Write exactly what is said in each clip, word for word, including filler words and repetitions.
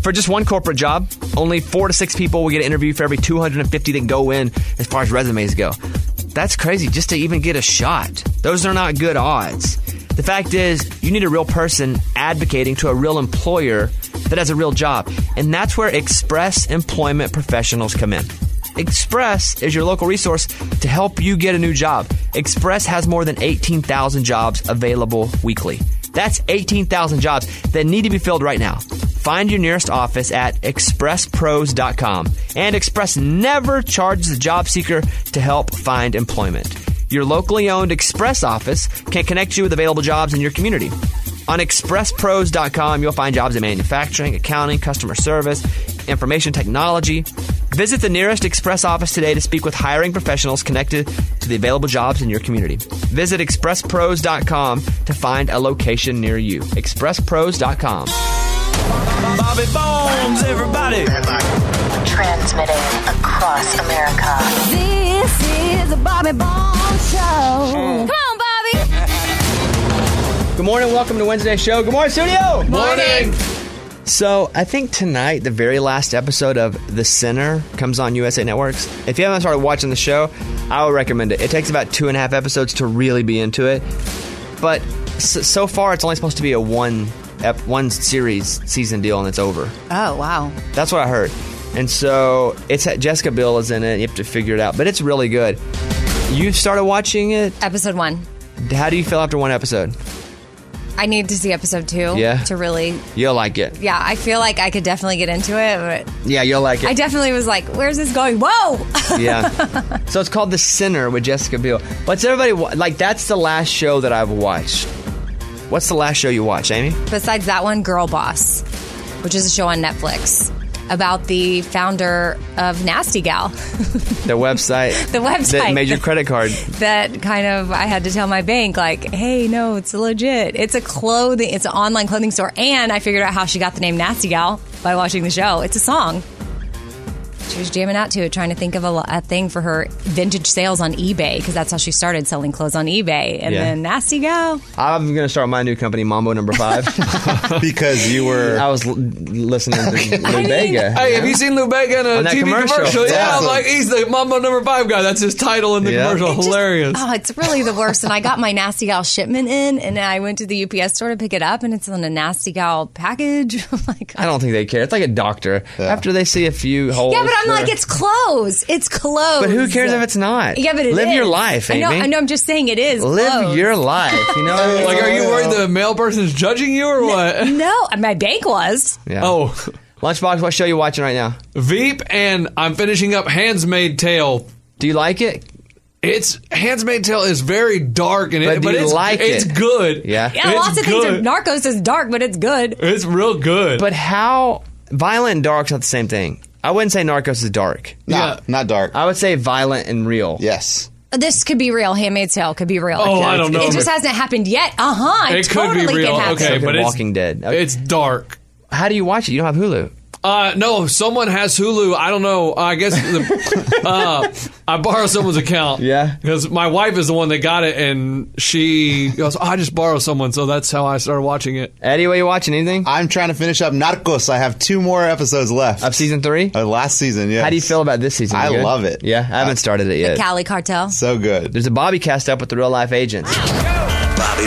For just one corporate job, only four to six people will get an interview for every two hundred fifty that go in as far as resumes go. That's crazy just to even get a shot. Those are not good odds. The fact is, you need a real person advocating to a real employer that has a real job. And that's where Express Employment Professionals come in. Express is your local resource to help you get a new job. Express has more than eighteen thousand jobs available weekly. That's eighteen thousand jobs that need to be filled right now. Find your nearest office at express pros dot com. And Express never charges the job seeker to help find employment. Your locally owned Express office can connect you with available jobs in your community. On express pros dot com, you'll find jobs in manufacturing, accounting, customer service, information technology. Visit the nearest Express office today to speak with hiring professionals connected to the available jobs in your community. Visit express pros dot com to find a location near you. express pros dot com. Bobby Bones, everybody. Transmitting across America. This is the Bobby Bones Show. Come on, Bobby. Good morning. Welcome to Wednesday's show. Good morning, studio. Morning. So, I think tonight, the very last episode of The Sinner comes on U S A Networks. If you haven't started watching the show, I would recommend it. It takes about two and a half episodes to really be into it. But so, so far, it's only supposed to be a one ep- one series season deal, and it's over. Oh, wow. That's what I heard. And so, it's Jessica Biel is in it. You have to figure it out. But it's really good. You started watching it? Episode one. How do you feel after one episode? I need to see episode two Yeah? to really... You'll like it. Yeah, I feel like I could definitely get into it, but Yeah, you'll like it. I definitely was like, where's this going? Whoa! Yeah. So it's called The Sinner with Jessica Biel. What's everybody... wa- Like, that's the last show that I've watched. What's the last show you watched, Amy? Besides that one, Girl Boss, which is a show on Netflix about the founder of Nasty Gal. The website. The website. That made your credit card. That kind of, I had to tell my bank, like, hey, no, it's legit. It's a clothing, it's an online clothing store. And I figured out how she got the name Nasty Gal by watching the show. It's a song. She was jamming out to it, trying to think of a, a thing for her vintage sales on eBay, because that's how she started selling clothes on eBay. And Yeah. then Nasty Gal. I'm going to start my new company, Mambo Number Five. Because you were... I was l- listening to Lou Bega. Hey, have you seen Lou Bega in a On that T V commercial? commercial. Yeah, Yeah. I'm like, he's the Mambo Number Five guy. That's his title in the Yeah. commercial. It just- Hilarious. oh, it's really the worst. And I got my Nasty Gal shipment in, and I went to the U P S store to pick it up, and it's on a Nasty Gal package. I'm like, I don't think they care. It's like a doctor. Yeah. After they see a few holes. yeah, but I'm like, they're- it's clothes. It's clothes. But who cares if it's not? Yeah, but it Live is. your life, Amy. I know, I know, I'm just saying it is. Live clothes. your life. You know? Like, are you worried the male person's judging you or what? No, my bank was. Yeah. Oh, Lunchbox, what show are you watching right now? Veep, and I'm finishing up Handmaid's Tale. Do you like it? It's Handmaid's Tale is very dark, and But it, do but you it's like it's it? good. Yeah. Yeah, It's lots of good. things. Are, Narcos is dark, but it's good. It's real good. But how violent and dark's not the same thing. I wouldn't say Narcos is dark. Nah, Yeah. not dark. I would say violent and real. Yes. This could be real. Handmaid's Tale could be real. Oh, I don't know. It just hasn't happened yet. Uh huh. It, It could totally be real. Can happen. Okay, Like but The it's Walking Dead. Okay. it's dark. How do you watch it? You don't have Hulu. Uh, no, someone has Hulu. I don't know. I guess the, uh, I borrow someone's account. Yeah. Because my wife is the one that got it, and she goes, oh, I just borrowed someone, so that's how I started watching it. Eddie, what are you watching? Anything? I'm trying to finish up Narcos. I have two more episodes left. Of season three? Uh, last season, yes. How do you feel about this season? I You good? love it. Yeah, I haven't started it The yet. Cali Cartel. So good. There's a Bobby cast up with the real life agents. Bobby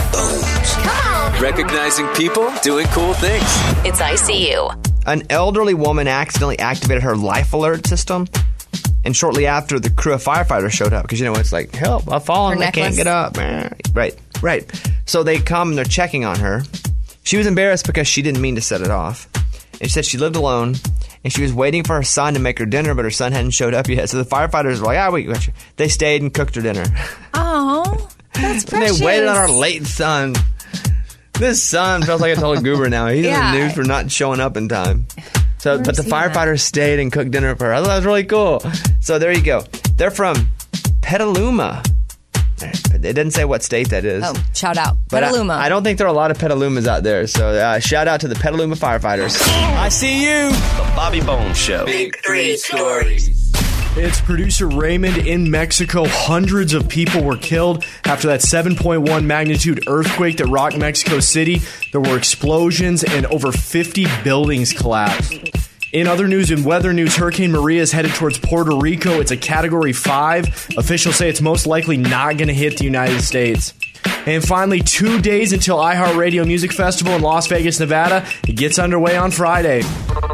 Bones. Recognizing people doing cool things. It's I C U. An elderly woman accidentally activated her life alert system, and shortly after, the crew of firefighters showed up because you know it's like, help! I've fallen. Her I can't necklace. get up. Right, right. So they come and they're checking on her. She was embarrassed because she didn't mean to set it off. And she said she lived alone and she was waiting for her son to make her dinner, but her son hadn't showed up yet. So the firefighters were like, ah, wait, wait. They stayed and cooked her dinner. Oh, that's And precious. they waited on our late son. This son feels like a total goober now. He's Yeah. in the news for not showing up in time. So, Where but the is he at? firefighters stayed and cooked dinner for her. I thought that was really cool. So there you go. They're from Petaluma. It didn't say what state that is. Oh, shout out. But I- Petaluma. I, don't think there are a lot of Petalumas out there. So uh, shout out to the Petaluma firefighters. I see you. The Bobby Bones Show. Big three stories. It's producer Raymond in Mexico. Hundreds of people were killed after that seven point one magnitude earthquake that rocked Mexico City. There were explosions and over fifty buildings collapsed. In other news and weather news, Hurricane Maria is headed towards Puerto Rico. It's a Category five. Officials say it's most likely not going to hit the United States. And finally, two days until iHeartRadio Music Festival in Las Vegas, Nevada. It gets underway on Friday.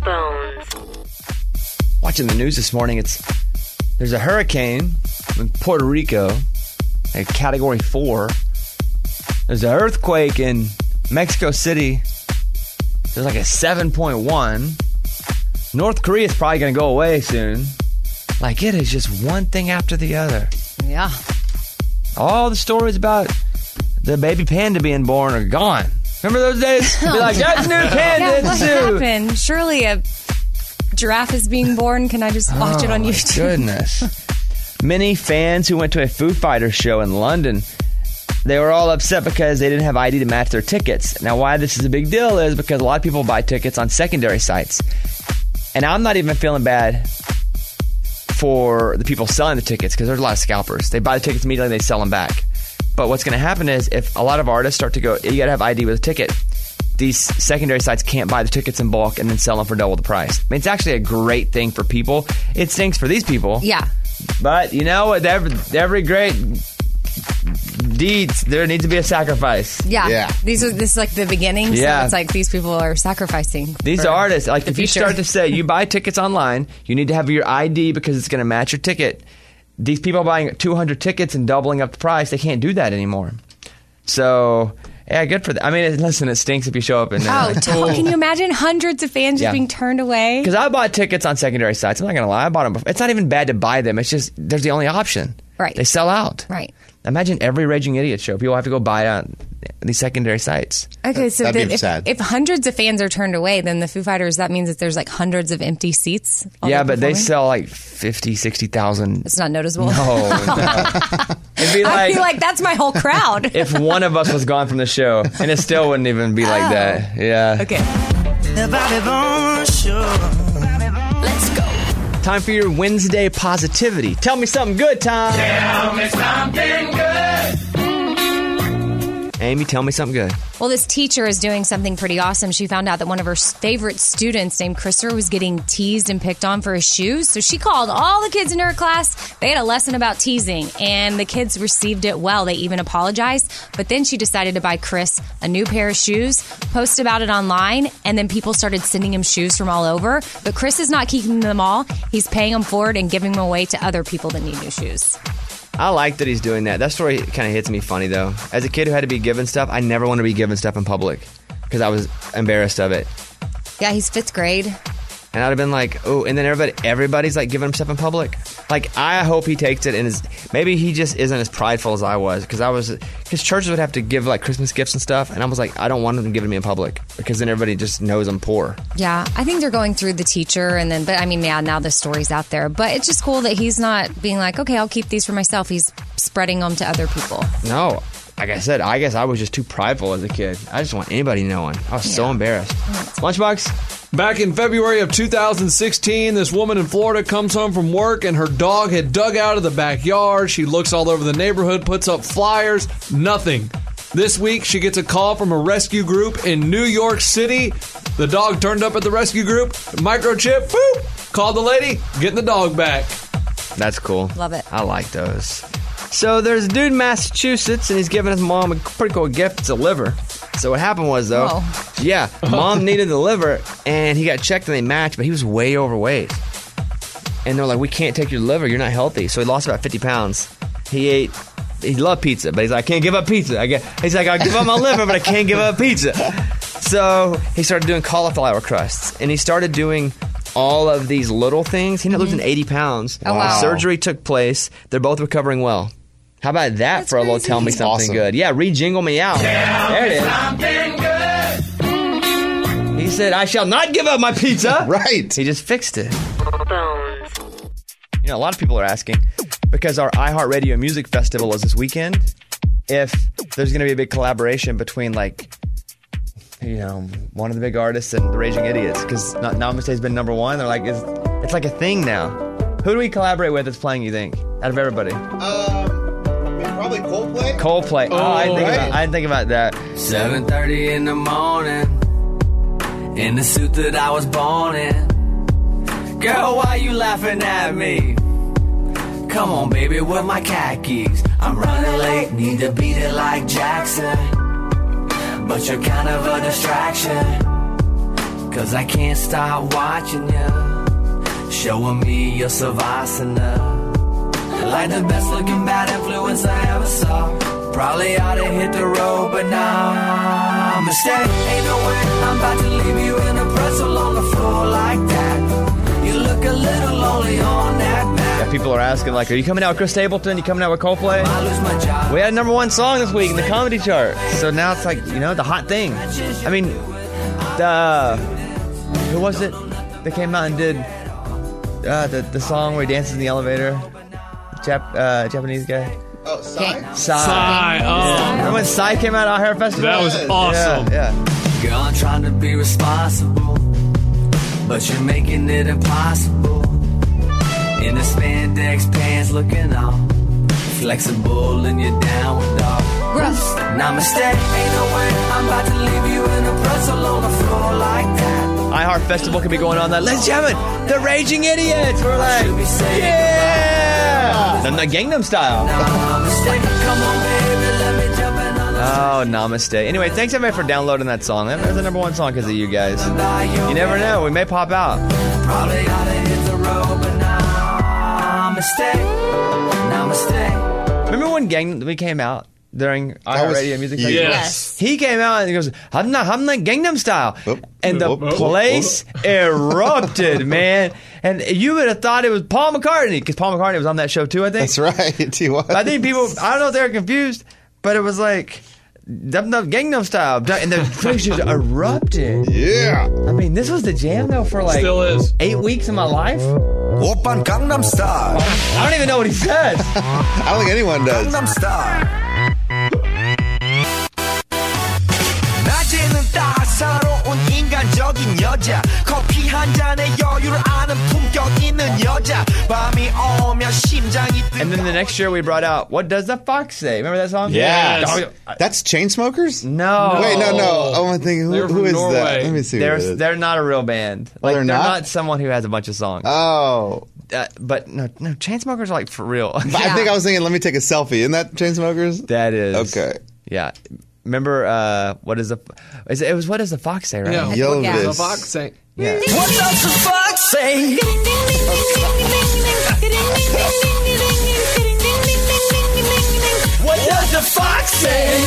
Watching the news this morning, it's there's a hurricane in Puerto Rico, a Category four. There's an earthquake in Mexico City. There's like a seven point one. North Korea is probably going to go away soon. Like, it is just one thing after the other. Yeah. All the stories about the baby panda being born are gone. Remember those days? Be like, that's a new panda Yeah, in the what zoo. happened? Surely a giraffe is being born. Can I just watch it on Oh, YouTube? Goodness. Many fans who went to a Foo Fighters show in London, they were all upset because they didn't have I D to match their tickets. Now, why this is a big deal is because a lot of people buy tickets on secondary sites. And I'm not even feeling bad for the people selling the tickets because there's a lot of scalpers. They buy the tickets immediately and they sell them back. But what's going to happen is if a lot of artists start to go, you got to have I D with a ticket, these secondary sites can't buy the tickets in bulk and then sell them for double the price. I mean, it's actually a great thing for people. It stinks for these people. Yeah. But, you know, with every, every great deeds, there needs to be a sacrifice. Yeah. Yeah. These are this is like the beginning. Yeah. So it's like these people are sacrificing. These for artists, like the if you future. start to say you buy tickets online, you need to have your I D because it's going to match your ticket. These people buying two hundred tickets and doubling up the price, they can't do that anymore. So, yeah, good for them. I mean, listen, it stinks if you show up and Oh, t- can you imagine hundreds of fans Yeah. just being turned away? because I bought tickets on secondary sites. I'm not going to lie, I bought them before. It's not even bad to buy them. It's just there's the only option. Right. They sell out. Right. Imagine every Raging Idiot show. People have to go buy it on these secondary sites. Okay, so That'd then be if, sad. if hundreds of fans are turned away, then the Foo Fighters, that means that there's like hundreds of empty seats. while Yeah, they're but they performing? sell like fifty, sixty thousand. It's not noticeable. Oh, no. It'd be I like, feel like that's my whole crowd. if one of us was gone from the show, and it still wouldn't even be like Oh. that. Yeah. Okay. Let's go. Time for your Wednesday positivity. Tell me something good, Tom. Tell me something good. Amy, tell me something good. Well, this teacher is doing something pretty awesome. She found out that one of her favorite students named Christopher was getting teased and picked on for his shoes. So she called all the kids in her class. They had a lesson about teasing, and the kids received it well. They even apologized. But then she decided to buy Chris a new pair of shoes, post about it online, and then people started sending him shoes from all over. But Chris is not keeping them all. He's paying them forward and giving them away to other people that need new shoes. I like that he's doing that. That story kind of hits me funny, though. As a kid who had to be given stuff, I never wanted to be given stuff in public because I was embarrassed of it. Yeah, he's fifth grade. And I'd have been like, oh, and then everybody, everybody's like giving him stuff in public. Like, I hope he takes it and is, maybe he just isn't as prideful as I was. Because I was, because churches would have to give like Christmas gifts and stuff. And I was like, I don't want them giving me in public because then everybody just knows I'm poor. Yeah, I think they're going through the teacher and then, but I mean, yeah, now the story's out there. But it's just cool that he's not being like, okay, I'll keep these for myself. He's spreading them to other people. No, like I said, I guess I was just too prideful as a kid. I just want anybody knowing. I was so embarrassed. Lunchbox? Back in February of two thousand sixteen, this woman in Florida comes home from work and her dog had dug out of the backyard. She looks all over the neighborhood, puts up flyers, nothing. This week, she gets a call from a rescue group in New York City. The dog turned up at the rescue group, microchip, boop, called the lady, getting the dog back. That's cool. Love it. I like those. So there's a dude in Massachusetts, and he's giving his mom a pretty cool gift. It's a liver. So what happened was, though, Whoa. yeah, mom needed the liver, and he got checked, and they matched, but he was way overweight. And they're like, we can't take your liver. You're not healthy. So he lost about fifty pounds. He ate, he loved pizza, but he's like, I can't give up pizza. I get, he's like, I'll give up my liver, but I can't give up pizza. So he started doing cauliflower crusts, and he started doing all of these little things. He ended up losing eighty pounds. Oh, wow. Surgery took place. They're both recovering well. How about that That's for a little crazy. tell me That's something awesome. good? Yeah, re-jingle me out. There it is. He said, I shall not give up my pizza. Right. He just fixed it. You know, a lot of people are asking, because our iHeartRadio Music Festival is this weekend, if there's going to be a big collaboration between, like, you know, one of the big artists and the Raging Idiots, because Namaste's been number one. They're like, it's, it's like a thing now. Who do we collaborate with that's playing, you think, out of everybody? Um, probably Coldplay. Coldplay. Oh, I didn't think right. about, I didn't think about that. seven thirty in the morning, in the suit that I was born in. Girl, why you laughing at me? Come on, baby, with my khakis. I'm running late, need to beat it like Jackson. But you're kind of a distraction, cause I can't stop watching you, showing me your savasana. Like the best looking bad influence I ever saw. Probably ought to hit the road, but nah, mistake. Ain't no way I'm about to leave you in a pretzel on the floor like that. You look a little lonely on that map. Yeah, people are asking, like, are you coming out with Chris Stapleton? You coming out with Coldplay? We had number one song this week in the comedy chart. So now it's like, you know, the hot thing. I mean, the who was it that came out and did uh, the, the song where he dances in the elevator? Jap- uh, Japanese guy. Oh, Psy? Psy. Psy, oh. Remember when Psy came out at our hair festival? That was awesome. Yeah, yeah. Girl, I'm trying to be responsible, but you're making it impossible. In the spandex pants looking all flexible and you're down with dog. Gross. Namaste. Ain't no way I'm about to leave you in a pretzel on the floor like that. iHeart Festival could be going on that. Ladies and gentlemen, the Raging Idiots. We're like, yeah! Then the Gangnam Style. Namaste. Come on, baby, let me jump in on the Oh, namaste. Anyway, thanks everybody for downloading that song. That was the number one song because of you guys. You never know. We may pop out. Probably ought to hit the road, but namaste. Namaste. Remember when Gang we came out during iHeart was- Radio Music yeah. Festival? Yes. He came out and he goes, I'm not, I'm not Gangnam Style. Oop. And the Oop, oop, place erupted, man. And you would have thought it was Paul McCartney because Paul McCartney was on that show too, I think. That's right. He was. I think people, I don't know if they were confused, but it was like, I'm not Gangnam Style. And the place just erupted. Yeah. I mean, this was the jam though for like Still is. eight weeks of my life. 오빤 강남 스타일 I don't even know what he said. I don't think anyone does. 강남 스타일 낮에는 따사로운 인간적인 여자 커피 한 잔에 여유를 아는 품격 있는 여자 밤이 오면 심장이 And then the next year we brought out What Does the Fox Say? Remember that song? Yeah. Oh, I- That's Chainsmokers? no. Wait, no, no. Oh, I'm thinking, They're who, from who is Norway. that? Let me see. They're, what it is. they're not a real band. Like, they're they're not? not someone who has a bunch of songs. Oh. Uh, but no, no, Chainsmokers are like for real. But I think I was thinking, let me take a selfie. Isn't that Chainsmokers? That is. Okay. Yeah. Remember, uh, what is the, is it, it was What Does the Fox Say, right? Yeah. Yo, Yeah. The this. Fox saying. Yeah. What does the fox say? What does the fox say?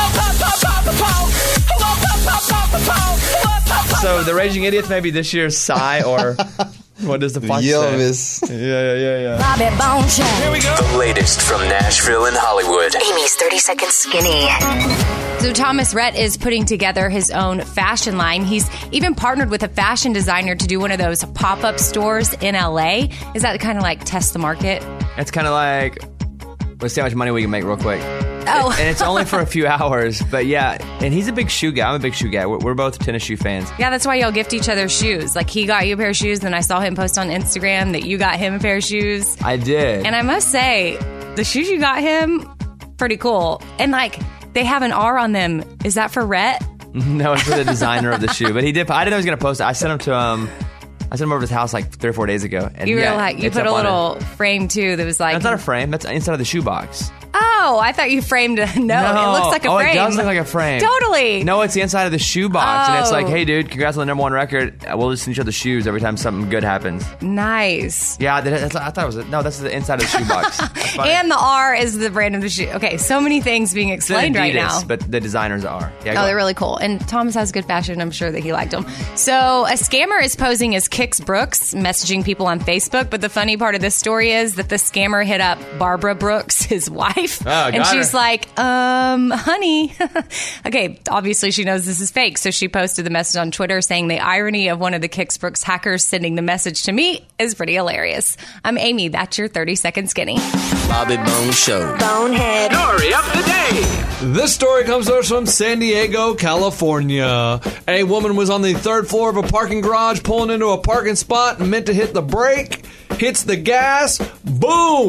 So the Raging Idiots maybe this year's Psy or What Does the Fox Say? Yelvis. Yeah, yeah, yeah, yeah. Bobby Bone Show. Here we go. The latest from Nashville and Hollywood. Amy's thirty Second Skinny. So Thomas Rhett is putting together his own fashion line. He's even partnered with a fashion designer to do one of those pop-up stores in L A. Is that kind of like test the market? It's kind of like, let's see how much money we can make real quick. Oh. And it's only for a few hours, but yeah. And he's a big shoe guy. I'm a big shoe guy. We're, we're both tennis shoe fans. Yeah, that's why y'all gift each other shoes. Like he got you a pair of shoes, then I saw him post on Instagram that you got him a pair of shoes. I did. And I must say, the shoes you got him, pretty cool. And like, they have an R on them. Is that for Rhett? No, it's for the designer of the shoe. But he did. I didn't know he was going to post it. I sent him to um, I sent him over to his house like three or four days ago. And You yeah, were like, you it's put a up on little it. frame too that was like. That's not a frame. That's inside of the shoebox. Oh, I thought you framed a. No, it looks like a oh, frame. it does look like a frame. Totally. No, it's the inside of the shoebox, and it's Oh. like, hey, dude, congrats on the number one record. We'll just send each other shoes every time something good happens. Nice. Yeah, that- that's, I thought it was. A, no, that's the inside of the shoebox. That's funny. And the R is the brand of the shoe. Okay, so many things being It's explained right Adidas, now. but the designers are. Yeah, go Oh, on. they're really cool. And Thomas has good fashion. I'm sure that he liked them. So a scammer is posing as Kix Brooks, messaging people on Facebook. But the funny part of this story is that the scammer hit up Barbara Brooks, his wife. Oh, and got she's her. like, um, honey. Okay, obviously she knows this is fake. So she posted the message on Twitter saying the irony of one of the Kix Brooks hackers sending the message to me is pretty hilarious. I'm Amy. That's your thirty second skinny. Bobby Bone Show. Bonehead. Story of the day. This story comes to us from San Diego, California. A woman was on the third floor of a parking garage pulling into a parking spot and meant to hit the brake, hits the gas, boom,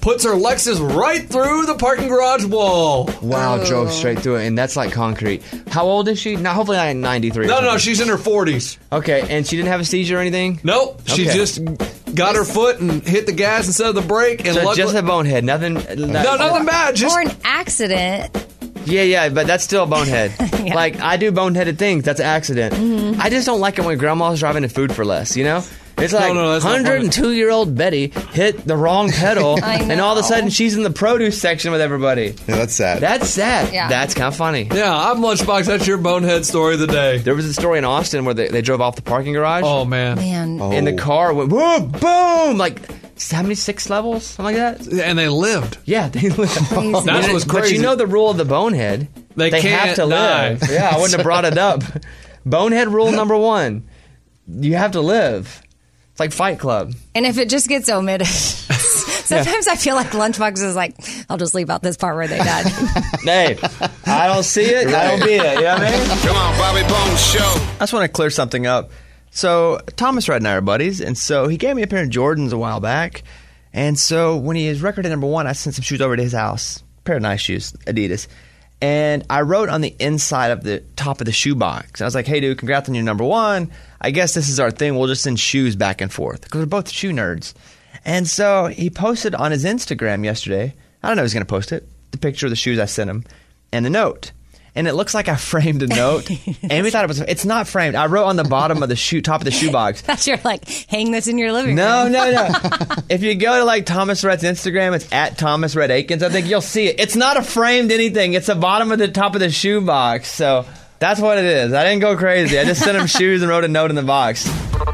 puts her Lexus right through the parking garage wall. Wow, Oh. drove straight through it, and that's like concrete. How old is she? No, hopefully not ninety-three. or No, no, something. she's in her forties. Okay, and she didn't have a seizure or anything? Nope, she Okay. just got her foot and hit the gas instead of the brake. And So luckily- just a bonehead, nothing. no, nothing bad. Just Or an accident. Yeah, yeah, but that's still a bonehead. Yeah. Like, I do boneheaded things. That's an accident. Mm-hmm. I just don't like it when grandma's driving to food for less, you know? It's like no, that's not one hundred two year old Betty hit the wrong pedal, I and all of a know. sudden she's in the produce section with everybody. Yeah, that's sad. That's sad. Yeah. That's kind of funny. yeah, I'm Lunchbox. That's your bonehead story of the day. There was a story in Austin where they, they drove off the parking garage, Oh man, Man. Oh. and the car went boom, boom, like seventy-six levels, something like that. and they lived. Yeah, they live. That's what's But crazy. you know the rule of the bonehead. They have can't to live. die. Yeah, I wouldn't have brought it up. Bonehead rule number one: you have to live. It's like Fight Club. And if it just gets omitted, sometimes I feel like Lunchbox is like, I'll just leave out this part where they died. Hey, I don't see it. I don't be it. You know what I mean? Come on, Bobby Bones Show. I just want to clear something up. So Thomas Rhett and I are buddies, and so he gave me a pair of Jordans a while back. And so when he is record at number one, I sent some shoes over to his house. A pair of nice shoes, Adidas. And I wrote on the inside of the top of the shoe box. I was like, hey, dude, congrats on your number one. I guess this is our thing. We'll just send shoes back and forth because we're both shoe nerds. And so he posted on his Instagram yesterday. I don't know if he's going to post it. The picture of the shoes I sent him and the note. And it looks like I framed a note. And we thought it was, it's not framed. I wrote on the bottom of the shoe, top of the shoe box. That's your like, hang this in your living No, room. no, no. If you go to like Thomas Rhett's Instagram, it's at Thomas Rhett Akins. I think you'll see it. It's not a framed anything. It's the bottom of the top of the shoe box. So that's what it is. I didn't go crazy. I just sent him shoes and wrote a note in the box.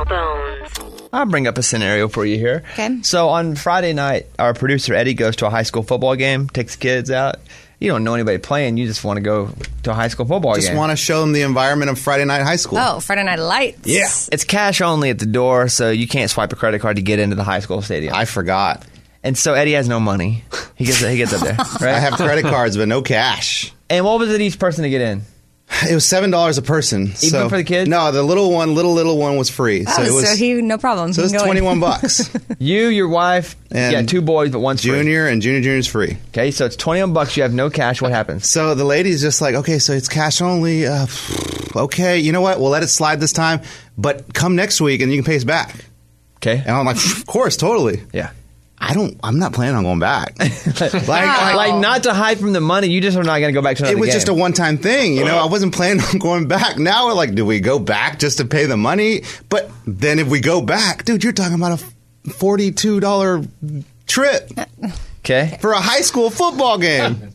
I'll bring up a scenario for you here. Okay. So on Friday night, our producer Eddie goes to a high school football game, takes kids out. You don't know anybody playing. You just want to go to a high school football Just game. want to show them the environment of Friday night high school. Oh, Friday Night Lights. Yeah. It's cash only at the door, so you can't swipe a credit card to get into the high school stadium. I forgot. And so Eddie has no money. He gets he gets up there, right? I have credit cards, but no cash. And what was it each person to get in? It was seven dollars a person. Even so, for the kids? No, the little one, little little one was free. Oh, so it was. so he, no problem. so it He was can go in. twenty-one bucks. You, your wife, And yeah, two boys, but one's free. Junior and junior junior's free. Okay, so it's twenty-one bucks. You have no cash. What happens? So the lady's just like, okay, so it's cash only. Uh, okay, you know what? We'll let it slide this time, but come next week and you can pay us back. Okay. And I'm like, of course, totally. Yeah. I don't. I'm not planning on going back. like, Like, like, like not to hide from the money. You just are not going to go back to another it was game. just a one-time thing, you know. I wasn't planning on going back. Now we're like, do we go back just to pay the money? But then if we go back, dude, you're talking about a forty-two dollars trip Okay. for a high school football game.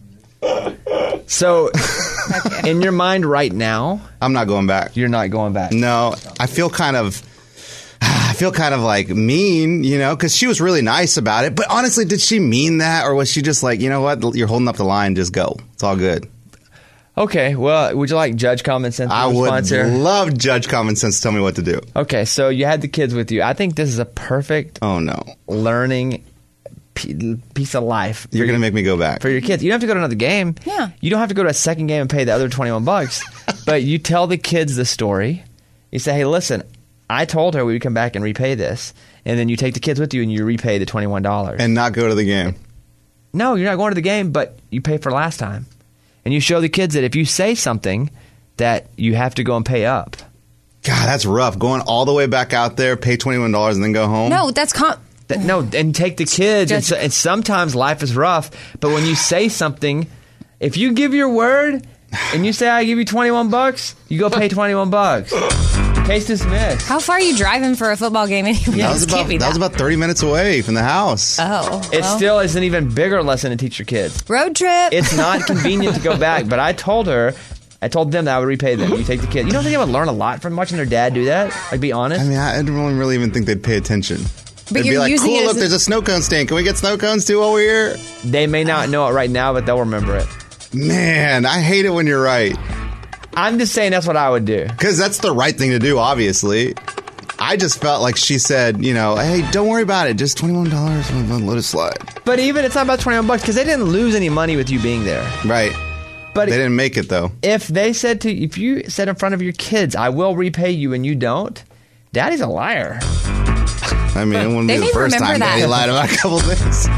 So, in your mind right now, I'm not going back. you're not going back. No, I feel kind of, I feel kind of like mean, you know, because she was really nice about it. But honestly, did she mean that, or was she just like, you know what, you're holding up the line, just go. It's all good. Okay. Well, would you like Judge Common Sense I response would here? love Judge Common Sense to tell me what to do. Okay, so you had the kids with you. I think this is a perfect Oh no, learning p- piece of life. you're for gonna your- make me go back. for your kids. You don't have to go to another game. Yeah. You don't have to go to a second game and pay the other twenty-one bucks. But you tell the kids the story. You say, hey, listen, I told her we would come back and repay this. And then you take the kids with you and you repay the twenty-one dollars. And not go to the game. No, you're not going to the game, but you pay for last time. And you show the kids that if you say something, that you have to go and pay up. God, that's rough. Going all the way back out there, pay twenty-one dollars, and then go home. No, that's con- That, no, and take the kids. And, so, and sometimes life is rough, but when you say something, if you give your word and you say I give you twenty-one bucks, you go pay twenty-one bucks. Case dismissed. How far are you driving for a football game anyway? that was It can't about be that was about thirty minutes away from the house. Oh. It well. still is an even bigger lesson to teach your kids. Road trip. It's not convenient to go back, but I told her, I told them that I would repay them. You take the kids. You don't think they would learn a lot from watching their dad do that? Like, be honest. I mean, I don't really even think they'd pay attention. But They'd you're be like, using cool, it as look, a- there's a snow cone stand. Can we get snow cones too while we're here? They may not know it right now, but they'll remember it. Man, I hate it when you're right. I'm just saying that's what I would do. Because that's the right thing to do, obviously. I just felt like she said, you know, hey, don't worry about it. Just twenty-one dollars and let it slide. But even it's not about twenty-one bucks because they didn't lose any money with you being there. Right. But They didn't make it, though. if they said to if you said in front of your kids, I will repay you and you don't, daddy's a liar. I mean, it wouldn't They be the may first remember time that. Daddy lied about a couple things.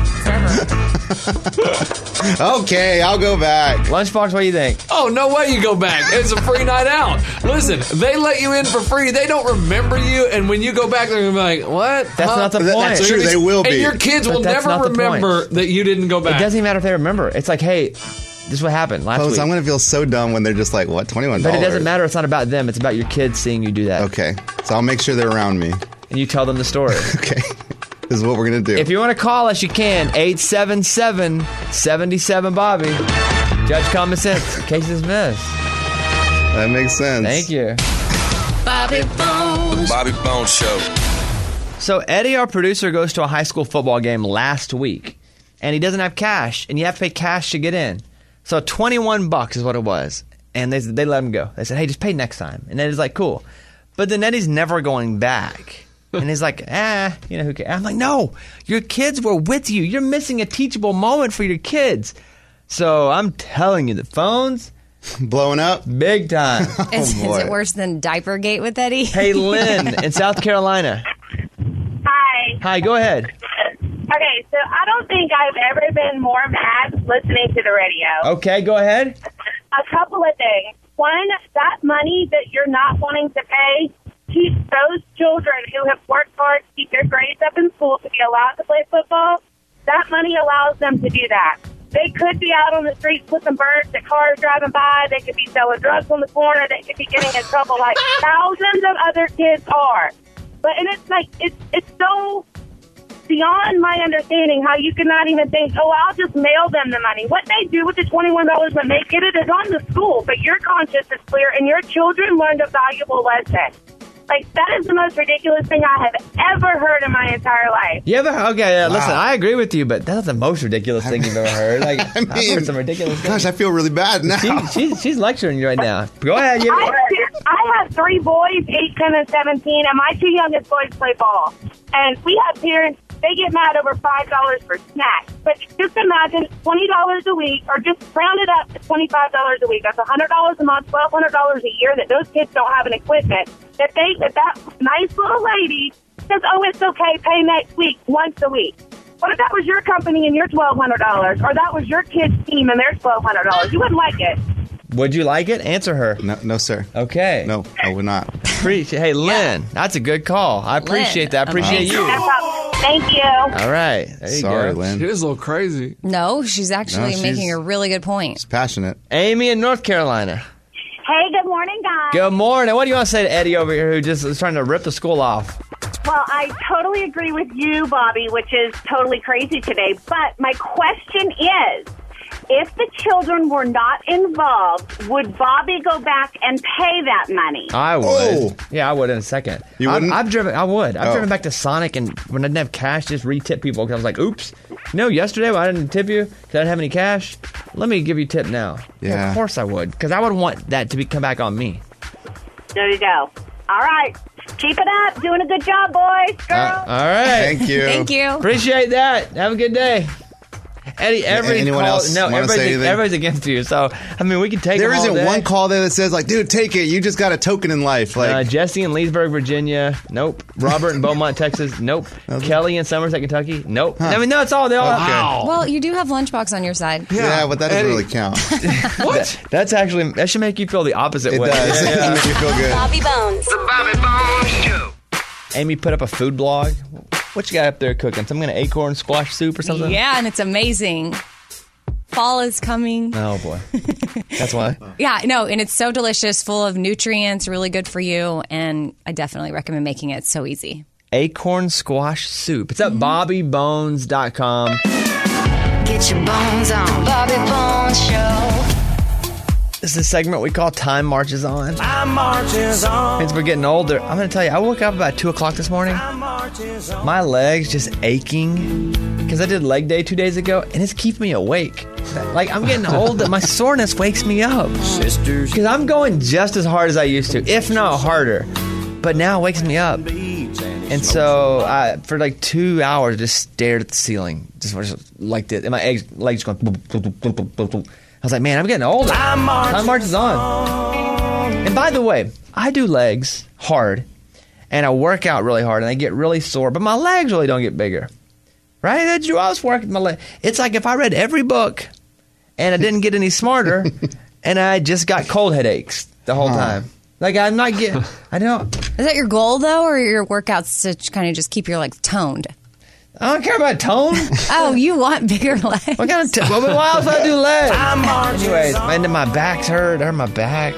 Okay, I'll go back. Lunchbox, what do you think? Oh, no way you go back. It's a free night out. Listen, they let you in for free. They don't remember you, and when you go back, they're going to be like, what? That's Huh? not the That- point. that's true, they will be. And your kids But will that's never not the remember that you didn't go It back. doesn't even matter if they remember. It's like, hey, this is what happened last Close, week. I'm going to feel so dumb when they're just like, what, twenty-one dollars? But it doesn't matter. It's not about them. It's about your kids seeing you do that. Okay, so I'll make sure they're around me. And you tell them the story. Okay, this is what we're going to do. If you want to call us, you can. eight seven seven, seven seven, Bobby. Judge Common Sense. Case dismissed. That makes sense. Thank you. Bobby Bones. Bobby Bones Show. So Eddie, our producer, goes to a high school football game last week, and he doesn't have cash, and you have to pay cash to get in. So twenty-one bucks is what it was, and they they let him go. They said, "Hey, just pay next time." And Eddie's like, "Cool," but then Eddie's never going back, and he's like, "Ah, you know who cares?" I'm like, "No, your kids were with you. You're missing a teachable moment for your kids." So I'm telling you, the phones blowing up big time. Is, Oh, is boy. it worse than Diapergate with Eddie? Hey, Lynn in South Carolina. Hi. Hi, go ahead. Okay, so I don't think I've ever been more mad listening to the radio. Okay, go ahead. A couple of things. One, that money that you're not wanting to pay keeps those children who have worked hard to keep their grades up in school to be allowed to play football. That money allows them to do that. They could be out on the streets flipping birds at cars driving by. They could be selling drugs on the corner. They could be getting in trouble like thousands of other kids are. But and it's like it's it's so beyond my understanding how you cannot even think, oh, I'll just mail them the money. What they do with the twenty-one dollars when they get it is on the school, but your conscience is clear and your children learned a valuable lesson. Like, that is the most ridiculous thing I have ever heard in my entire life. You ever? Okay, yeah, listen, Wow. I agree with you, but that's the most ridiculous thing you've ever heard. Like, I I've mean, heard some ridiculous things. gosh, I feel really bad now. She, she's, she's lecturing you right now. Go ahead. You, I have, I have three boys, eight, ten, and seventeen, and my two youngest boys play ball. And we have parents, they get mad over five dollars for snacks. But just imagine twenty dollars a week, or just round it up to twenty-five dollars a week. That's one hundred dollars a month, twelve hundred dollars a year that those kids don't have an equipment. That they, that that nice little lady says, oh, it's okay, pay next week, once a week. What if that was your company and your twelve hundred dollars, or that was your kid's team and their twelve hundred dollars? You wouldn't like it. would you like it? Answer her. No, no, sir. Okay. No, I would not. Appreciate. Hey, Lynn, that's a good call. I appreciate that. I appreciate you. That's all. Thank you. All right. There you Sorry, go. Lynn. She is a little crazy. No, she's actually No, she's- making a really good point. It's passionate. Amy in North Carolina. Hey, good morning, guys. Good morning. What do you want to say to Eddie over here who just is trying to rip the school off? Well, I totally agree with you, Bobby, which is totally crazy today. But my question is, if the children were not involved, would Bobby go back and pay that money? I would. Oh. Yeah, I would in a second. You I've- wouldn't? I've, driven. I would. I've Oh. driven back to Sonic, and when I didn't have cash, just re-tip people because I was like, "Oops, you know, yesterday when I didn't tip you because I didn't have any cash. Let me give you a tip now." Yeah. Of course I would, because I would want that to be come back on me. There you go. All right. Keep it up. Doing a good job, boys, girls. All right. Thank you. Thank you. Appreciate that. Have a good day. Eddie, every anyone call, else no, wanna everybody's, say anything? everybody's against you. So I mean, we can take There them all isn't day. one call there that says like, dude, take it. You just got a token in life. Like, Uh, Jesse in Leesburg, Virginia. Nope. Robert in Beaumont, Texas. Nope. Kelly in Somerset, Kentucky. Nope. I mean, no, it's all they all. Wow. Well, you do have Lunchbox on your side. yeah, but that doesn't Eddie. really count. What? That's actually that should make you feel the opposite It way. does. Yeah, yeah. It makes you feel good. Bobby Bones. The Bobby Bones Show. Amy put up a food blog. What you got up there cooking? Some kind of acorn squash soup or something? Yeah, and it's amazing. Fall is coming. Oh boy. That's why. Yeah, no, and it's so delicious, full of nutrients, really good for you, and I definitely recommend making it. It's so easy. Acorn squash soup. It's at bobby bones dot com. Get your bones on. Bobby Bones Show. This is a segment we call Time Marches On. Time marches on. Since we're getting older, I'm going to tell you, I woke up about two o'clock this morning. Marches on. My legs just aching because I did leg day two days ago, and it's keeping me awake. Like, I'm getting old that my soreness wakes me up. Sisters. Because I'm going just as hard as I used to, if not harder. But now it wakes me up. And so, I, for like two hours, just stared at the ceiling. Just, just like this. And my eggs, legs going... boop, boop, boop, boop, boop, boop. I was like, man, I'm getting older. Time marches Time marches on. And by the way, I do legs hard. and I work out really hard and I get really sore, but my legs really don't get bigger. Right? That's you. I was working my leg. It's like if I read every book and I didn't get any smarter and I just got cold headaches the whole Huh. time. Like I'm not getting. I don't. Is that your goal though, or your workouts to kind of just keep your legs toned? I don't care about tone. Oh, you want bigger legs? What kind of? T- well, why else I do legs? Anyways, and then my back's hurt. I hurt my back.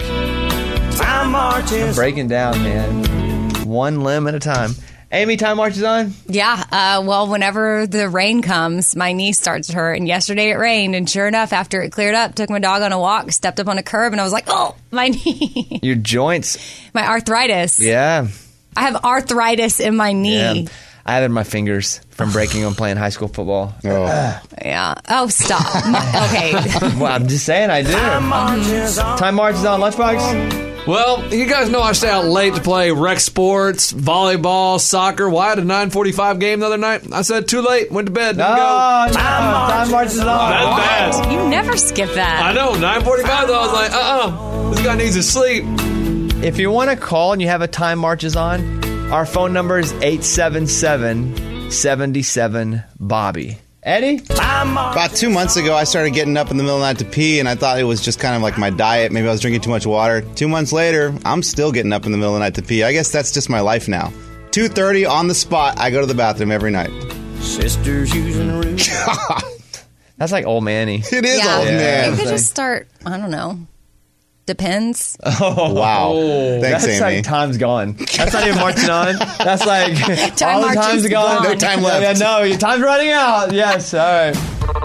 I'm breaking down, man. One limb at a time. Amy, time marches on. Yeah. Uh, well, whenever the rain comes, my knee starts to hurt. And yesterday it rained, and sure enough, after it cleared up, took my dog on a walk, stepped up on a curb, and I was like, "Oh, my knee!" Your joints. My arthritis. Yeah. I have arthritis in my knee. Yeah. I have it in my fingers from breaking and playing high school football. Oh. Yeah. Oh, stop. My- okay. Well, I'm just saying I do. Time marches on. Time marches on. Lunchbox. Well, you guys know I stay out late to play rec sports, volleyball, soccer. Well, I had a nine forty-five game the other night. I said, too late, went to bed, didn't No, go. no, time marches on. That's bad. You never skip that. I know, nine forty-five though, I was like, uh-uh, this guy needs to sleep. If you want to call and you have a time marches on, our phone number is eight seven seven, seven seven, Bobby. Eddie? About two months ago, I started getting up in the middle of the night to pee, and I thought it was just kind of like my diet. Maybe I was drinking too much water. Two months later, I'm still getting up in the middle of the night to pee. I guess that's just my life now. two thirty on the spot, I go to the bathroom every night. Sisters using the roof. That's like old Manny. It is Yeah. old man. You could just start, I don't know. Depends. Oh, Wow. Thanks, That's Amy. like time's gone. That's not even marching on. That's like Time all the marches time's gone. gone. No time Yeah, left. yeah, no, your time's running out. Yes, all right.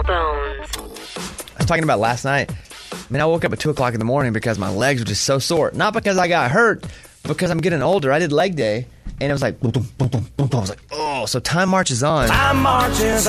I was talking about last night. I mean, I woke up at two o'clock in the morning because my legs were just so sore. Not because I got hurt, because I'm getting older. I did leg day, and it was like, boom, boom, boom, boom, boom, boom. I was like, oh, so time marches on. Time marches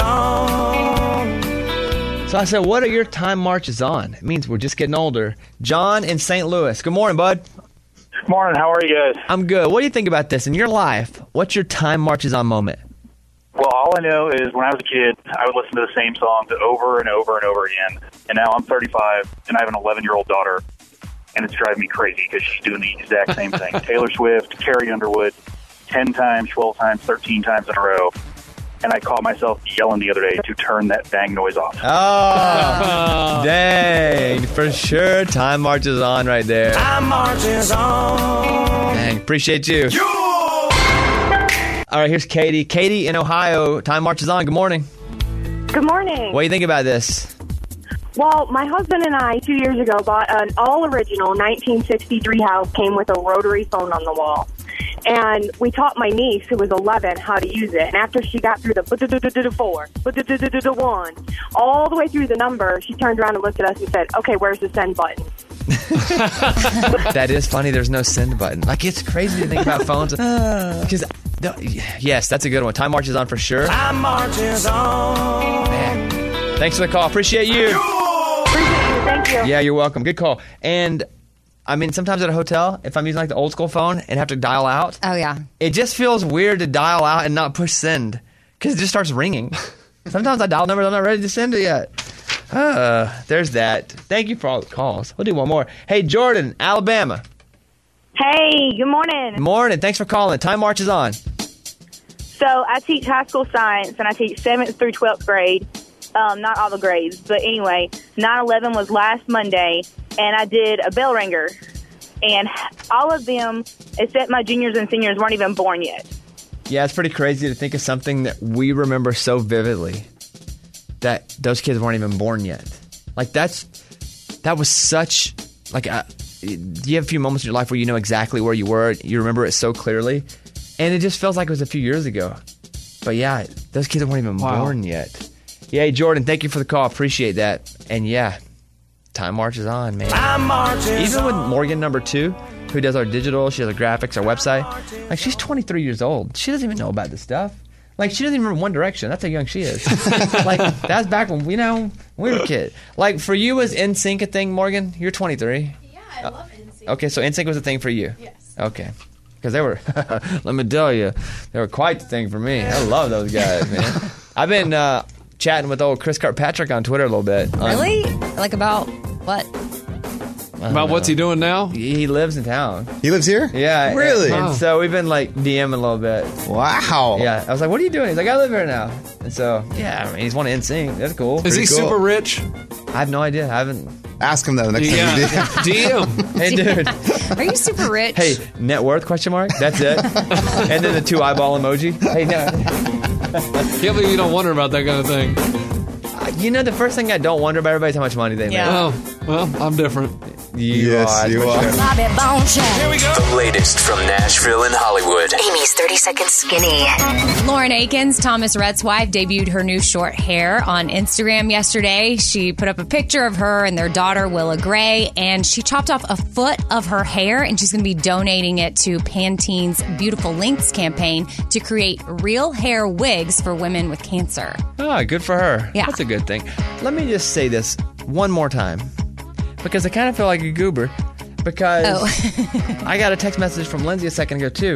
on. So I said, what are your time marches on? It means we're just getting older. John in Saint Louis. Good morning, bud. Morning. How are you guys? I'm good. What do you think about this in your life? What's your time marches on moment? Well, all I know is when I was a kid, I would listen to the same songs over and over and over again. And now I'm thirty-five, and I have an eleven-year-old daughter, and it's driving me crazy because she's doing the exact same thing. Taylor Swift, Carrie Underwood, ten times, twelve times, thirteen times in a row. And I caught myself yelling the other day to turn that bang noise off. Oh, dang. For sure, time marches on right there. Time marches on. Dang, appreciate you. All right, here's Katie. Katie in Ohio, time marches on. Good morning. Good morning. What do you think about this? Well, my husband and I, two years ago, bought an all-original nineteen sixty-three house, came with a rotary phone on the wall. And we taught my niece, who was eleven, how to use it. And after she got through the four, one, all the way through the number, she turned around and looked at us and said, okay, where's the send button? That is funny. There's no send button. Like, it's crazy to think about phones. Because, yes, that's a good one. Time marches on for sure. Time marches on. Man. Thanks for the call. Appreciate you. Appreciate you. Thank you. Yeah, you're welcome. Good call. And I mean, sometimes at a hotel, if I'm using like the old school phone and have to dial out, Oh, yeah. it just feels weird to dial out and not push send because it just starts ringing. Sometimes I dial numbers I'm not ready to send it yet. Uh, there's that. Thank you for all the calls. We'll do one more. Hey, Jordan, Alabama. Hey, good morning. Morning. Thanks for calling. Time marches on. So I teach high school science, and I teach seventh through twelfth grade. Um, not all the grades, but anyway, nine eleven was last Monday, and I did a bell ringer. And all of them, except my juniors and seniors, weren't even born yet. Yeah, it's pretty crazy to think of something that we remember so vividly that those kids weren't even born yet. Like, that's, that was such, like, uh, you have a few moments in your life where you know exactly where you were, you remember it so clearly, and it just feels like it was a few years ago. But yeah, those kids weren't even Wow. born yet. Yeah, hey, Jordan, thank you for the call. Appreciate that. And yeah, time marches on, man. Time marches Even with on. Morgan number two, who does our digital, she does our graphics, our website, like, she's twenty-three years old. She doesn't even know about this stuff. Like, she doesn't even remember One Direction. That's how young she is. Like, that's back when, you know, we were a kid. Like, for you, was N Sync a thing, Morgan? You're twenty-three. Yeah, I love N Sync. Okay, so N Sync was a thing for you? Yes. Okay. Because they were, let me tell you, they were quite the thing for me. I love those guys, man. I've been uh, chatting with old Chris Kirkpatrick on Twitter a little bit. Um, Really? Like about what? About what's he doing now? He he lives in town. He lives here? Yeah. Really? And, Oh. and so we've been like DMing a little bit. Wow. Yeah. I was like, what are you doing? He's like, I live here now. And so, yeah, I mean, he's one of N Sync. That's cool. Is Pretty he cool. super rich? I have no idea. I haven't. Ask him that the next time you Yeah. do. D M. Hey, dude. Are you super rich? Hey, net worth? Question mark. That's it. And then the two eyeball emoji. Hey, no. Can't believe you don't wonder about that kind of thing. Uh, You know, the first thing I don't wonder about everybody is how much money they Yeah. Oh, well, I'm different. make. You Yes, are, you for are. sure. Bobby Bone Show. Here we go. The latest from Nashville and Hollywood. Amy's thirty second skinny. Lauren Akins, Thomas Rhett's wife, debuted her new short hair on Instagram yesterday. She put up a picture of her and their daughter, Willa Gray, and she chopped off a foot of her hair, and she's going to be donating it to Pantene's Beautiful Lengths campaign to create real hair wigs for women with cancer. Ah, good for her. Yeah. That's a good thing. Let me just say this one more time. Because I kind of feel like a goober. Because Oh. I got a text message from Lindsay a second ago, too.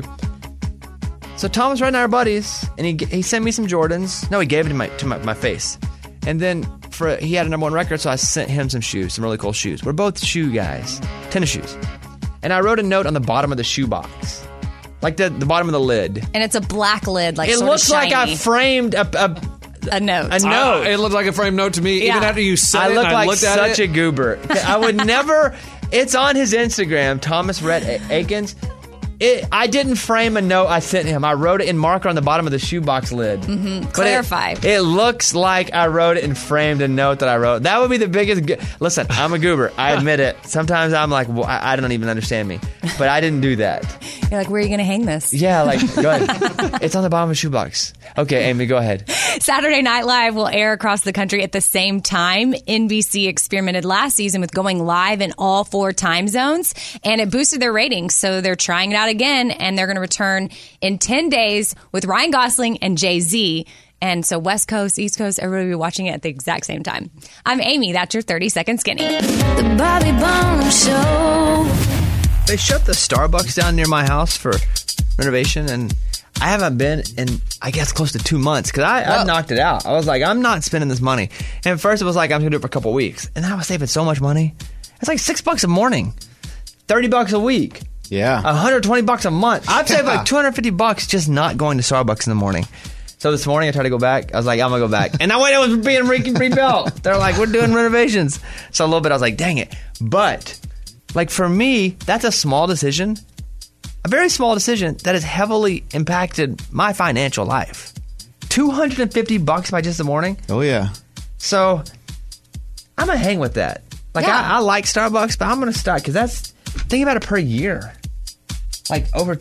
So Thomas Rhett and I are buddies, and he he sent me some Jordans. No, he gave it to my to my, my face. And then for he had a number one record, so I sent him some shoes, some really cool shoes. We're both shoe guys, tennis shoes. And I wrote a note on the bottom of the shoe box. Like the, the bottom of the lid. And it's a black lid, like It sort looks of like I shiny. framed a, a, a note. a note. Uh, it looked like a framed note to me. Yeah. Even after you said I it, look and I like looked at such it. a goober. I would never. It's on his Instagram, Thomas Rhett A- Akins. It, I didn't frame a note I sent him. I wrote it in marker on the bottom of the shoebox lid. Mm-hmm. Clarify. It, it looks like I wrote it and framed a note that I wrote. That would be the biggest. Go- Listen, I'm a goober. I admit it. Sometimes I'm like, well, I, I don't even understand me. But I didn't do that. You're like, where are you going to hang this? Yeah, like, go ahead. It's on the bottom of the shoebox. Okay, Amy, go ahead. Saturday Night Live will air across the country at the same time. N B C experimented last season with going live in all four time zones, and it boosted their ratings. So they're trying it out again, and they're going to return in ten days with Ryan Gosling and Jay-Z. And so West Coast, East Coast, everybody will be watching it at the exact same time. I'm Amy. That's your thirty second skinny. The Bobby Bone Show. They shut the Starbucks down near my house for renovation, and I haven't been in, I guess, close to two months because I, I knocked it out. I was like, I'm not spending this money. And at first it was like, I'm going to do it for a couple weeks. And I was saving so much money. It's like six bucks a morning, thirty bucks a week, Yeah. one hundred twenty bucks a month. I've saved Yeah. like two hundred fifty bucks just not going to Starbucks in the morning. So this morning I tried to go back. I was like, I'm going to go back. And I went, it was being re- rebuilt. They're like, we're doing renovations. So a little bit I was like, dang it. But like for me, that's a small decision. A very small decision that has heavily impacted my financial life. two hundred fifty bucks by just the morning. Oh, yeah. So I'm going to hang with that. Like, Yeah. I, I like Starbucks, but I'm going to start because that's, think about it per year. Like, over,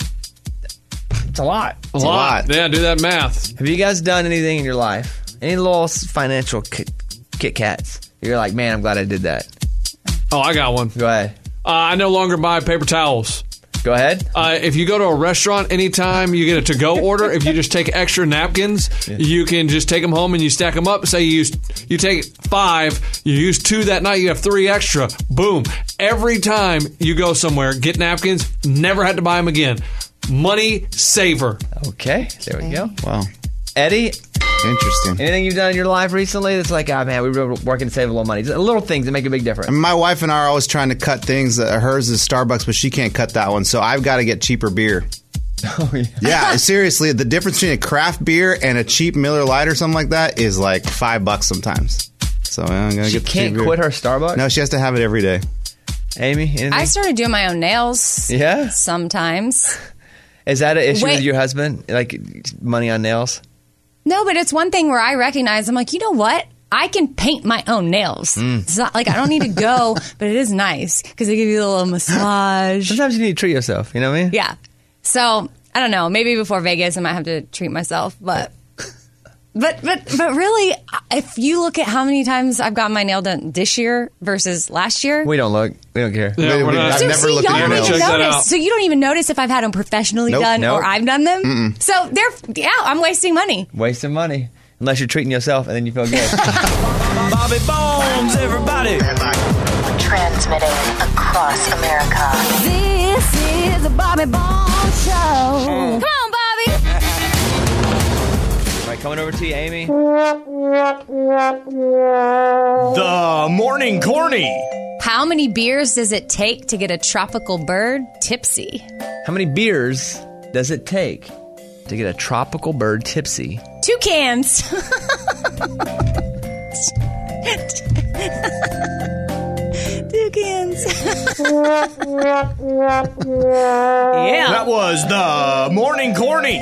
it's a lot. A lot. Yeah, do that math. Have you guys done anything in your life? Any little financial Kit, Kit Kats? You're like, man, I'm glad I did that. Oh, I got one. Go ahead. Uh, I no longer buy paper towels. Go ahead. Uh, if you go to a restaurant, anytime you get a to-go order, if you just take extra napkins, you can just take them home and you stack them up. Say you use, you take five, you use two that night, you have three extra. Boom. Every time you go somewhere, get napkins, never had to buy them again. Money saver. Okay, there we go. Wow. Eddie, Interesting. anything you've done in your life recently that's like, ah, man, we were working to save a little money. Just little things that make a big difference. My wife and I are always trying to cut things. Uh, hers is Starbucks, but she can't cut that one. So I've got to get cheaper beer. Oh, yeah. Yeah, seriously, the difference between a craft beer and a cheap Miller Lite or something like that is like five bucks sometimes. So I'm gonna She get the can't cheap beer. quit her Starbucks? No, she has to have it every day. Amy, anything? I started doing my own nails. Yeah? Sometimes. Is that an issue Wait. with your husband? Like, money on nails? No, but it's one thing where I recognize, I'm like, you know what? I can paint my own nails. Mm. It's not like I don't need to go, but it is nice because they give you a little massage. Sometimes you need to treat yourself, you know what I mean? Yeah. So I don't know. Maybe before Vegas, I might have to treat myself, but. But but but really, if you look at how many times I've gotten my nail done this year versus last year, We don't look. We don't care. Yeah, We- we're we- not- I've so never see, looked y'all at your don't nails. even Check that notice. out. So you don't even notice if I've had them professionally Nope. done Nope. or I've done them. So they're yeah, I'm wasting money. Wasting money. Unless you're treating yourself and then you feel good. Bobby Bones, everybody. Transmitting across America. This is the Bobby Bone Show. Come on, Bobby. All right, coming over to you, Amy. The Morning Corny. How many beers does it take to get a tropical bird tipsy? How many beers does it take to get a tropical bird tipsy? Two cans. Two cans. Yeah. That was the Morning Corny.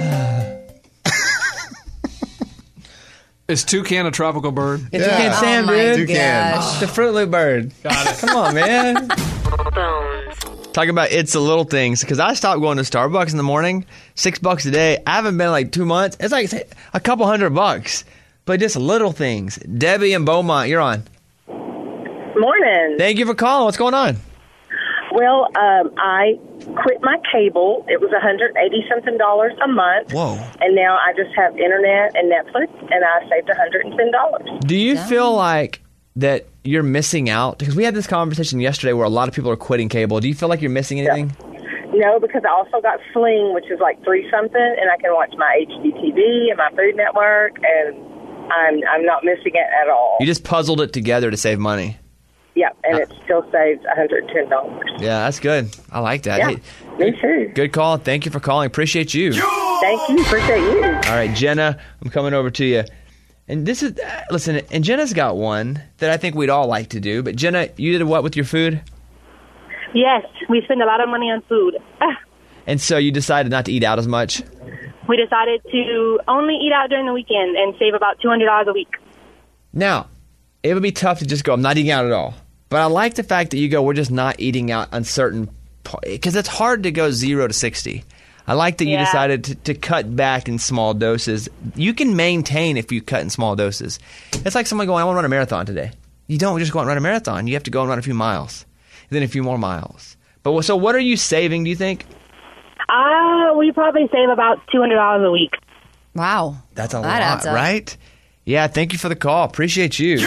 Is toucan a tropical bird? It's Toucan Sam, Oh my dude. gosh. The Fruit Loop bird. Got it. Come on, man. Talking about it's the little things, because I stopped going to Starbucks in the morning, six bucks a day. I haven't been like two months. It's like a couple hundred bucks, but just little things. Debbie and Beaumont, you're on. Morning. Thank you for calling. What's going on? Well, um, I quit my cable. It was one hundred eighty something dollars a month. Whoa. And now I just have internet and Netflix, and I saved one hundred ten dollars. Do you feel like that you're missing out? Because we had this conversation yesterday where a lot of people are quitting cable. Do you feel like you're missing anything? No, because I also got Sling, which is like three something, and I can watch my H D T V and my Food Network, and I'm I'm not missing it at all. You just puzzled it together to save money. Yeah, and it still saves one hundred ten dollars. Yeah, that's good. I like that. Yeah, me too. Good call. Thank you for calling. Appreciate you. Thank you. Appreciate you. All right, Jenna, I'm coming over to you. And this is, uh, listen, and Jenna's got one that I think we'd all like to do. But Jenna, you did what with your food? Yes, we spend a lot of money on food. And so you decided not to eat out as much? We decided to only eat out during the weekend and save about two hundred dollars a week. Now, it would be tough to just go, I'm not eating out at all. But I like the fact that you go, we're just not eating out on certain, because it's hard to go zero to sixty. I like that you Yeah. decided to, to cut back in small doses. You can maintain if you cut in small doses. It's like someone going, I want to run a marathon today. You don't just go out and run a marathon. You have to go and run a few miles, and then a few more miles. But so what are you saving, do you think? Uh, we probably save about two hundred dollars a week. Wow. That's a That lot, adds up. right? Yeah, thank you for the call. Appreciate you.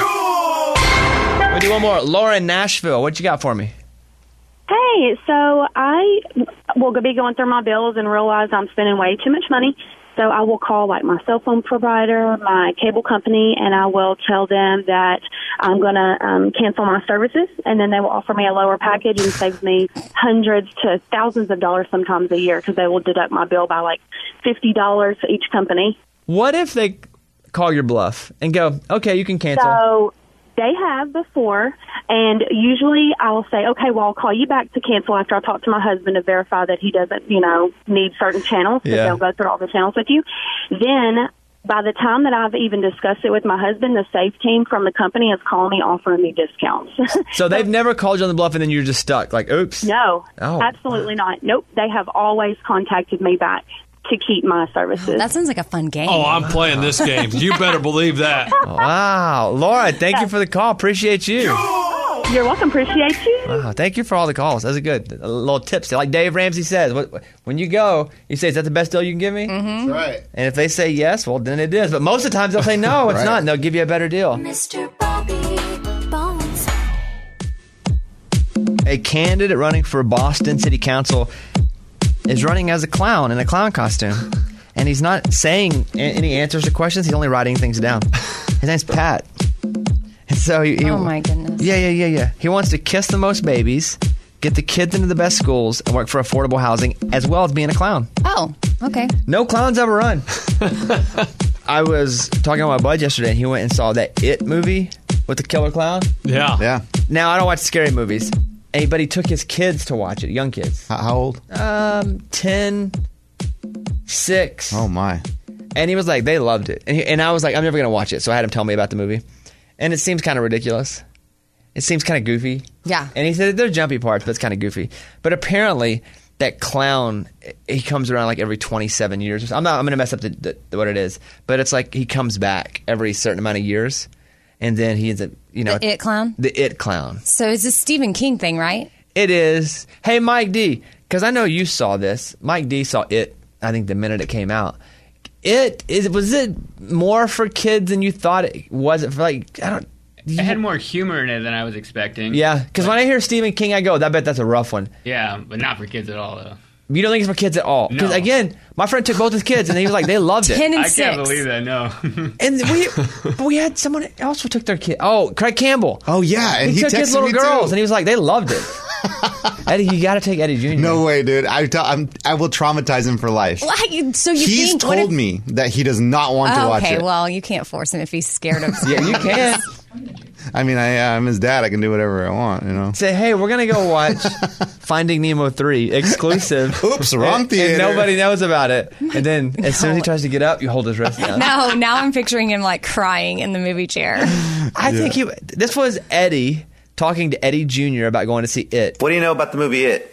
We'll do one more. Laura in Nashville, what you got for me? Hey, so I will be going through my bills and realize I'm spending way too much money. So I will call like my cell phone provider, my cable company, and I will tell them that I'm going to um, cancel my services, and then they will offer me a lower package and save me hundreds to thousands of dollars sometimes a year because they will deduct my bill by like fifty dollars each company. What if they call your bluff and go, okay, you can cancel? So they have before, and usually I'll say, okay, well, I'll call you back to cancel after I talk to my husband to verify that he doesn't, you know, need certain channels, because Yeah. they'll go through all the channels with you. Then by the time that I've even discussed it with my husband, the safe team from the company is calling me offering me discounts. So they've never called you on the bluff and then you're just stuck, like, oops. No, Oh. absolutely not. Nope, they have always contacted me back to keep my services. That sounds like a fun game. Oh, I'm playing this game. You better believe that. Wow. Laura, thank you for the call. Appreciate you. You're welcome. Appreciate you. Wow, thank you for all the calls. That's a good a little tips. Like Dave Ramsey says, what, when you go, you say, is that the best deal you can give me? Mm-hmm. Right. And if they say yes, well, then it is. But most of the times they'll say no, it's Right. not, and they'll give you a better deal. Mister Bobby Bones. A candidate running for Boston City Council is running as a clown in a clown costume. And he's not saying a- any answers to questions. He's only writing things down. His name's Pat. And so he, he, Oh, my goodness. Yeah, yeah, yeah, yeah. He wants to kiss the most babies, get the kids into the best schools, and work for affordable housing, as well as being a clown. Oh, okay. No clowns ever run. I was talking to my bud yesterday, and he went and saw that It movie with the killer clown. Yeah. Yeah. Now, I don't watch scary movies, and- but he took his kids to watch it, young kids. How, how old? Um, ten, six. Oh, my. And he was like, they loved it. And, he, and I was like, I'm never going to watch it. So I had him tell me about the movie. And it seems kind of ridiculous. It seems kind of goofy. Yeah. And he said there's jumpy parts, but it's kind of goofy. But apparently, that clown, he comes around like every twenty-seven years. or so. I'm not. I'm going to mess up the, the, what it is. But it's like he comes back every certain amount of years. And then he ends up, you know. The It clown? The It clown. So it's a Stephen King thing, right? It is. Hey, Mike D, because I know you saw this. Mike D saw It, I think, the minute it came out. It is. Was it more for kids than you thought it was? It for like I don't. It had more humor in it than I was expecting. Yeah, because when I hear Stephen King, I go, "I bet that's a rough one." Yeah, but not for kids at all, though. You don't think it's for kids at all? Because No. again, my friend took both his kids and he was like, they loved it. ten and I six. can't believe that. No. And we but we had someone else who took their kid. Oh, Craig Campbell. Oh yeah, and he, he took his texted little me, girls too. and he was like, they loved it. Eddie, you got to take Eddie Junior No way, dude. I tell, I'm, I will traumatize him for life. Well, I- so you He's think what told if- me that he does not want to Oh, watch okay, it. well, you can't force him if he's scared of. Yeah, you can. I mean, I, I'm his dad. I can do whatever I want, you know. Say, hey, we're gonna go watch Finding Nemo three exclusive. Oops, wrong and, theater. and nobody knows about it. And then as soon as he tries to get up, you hold his wrist down. No, now I'm picturing him like crying in the movie chair. I think he. This was Eddie talking to Eddie Junior about going to see It. What do you know about the movie It?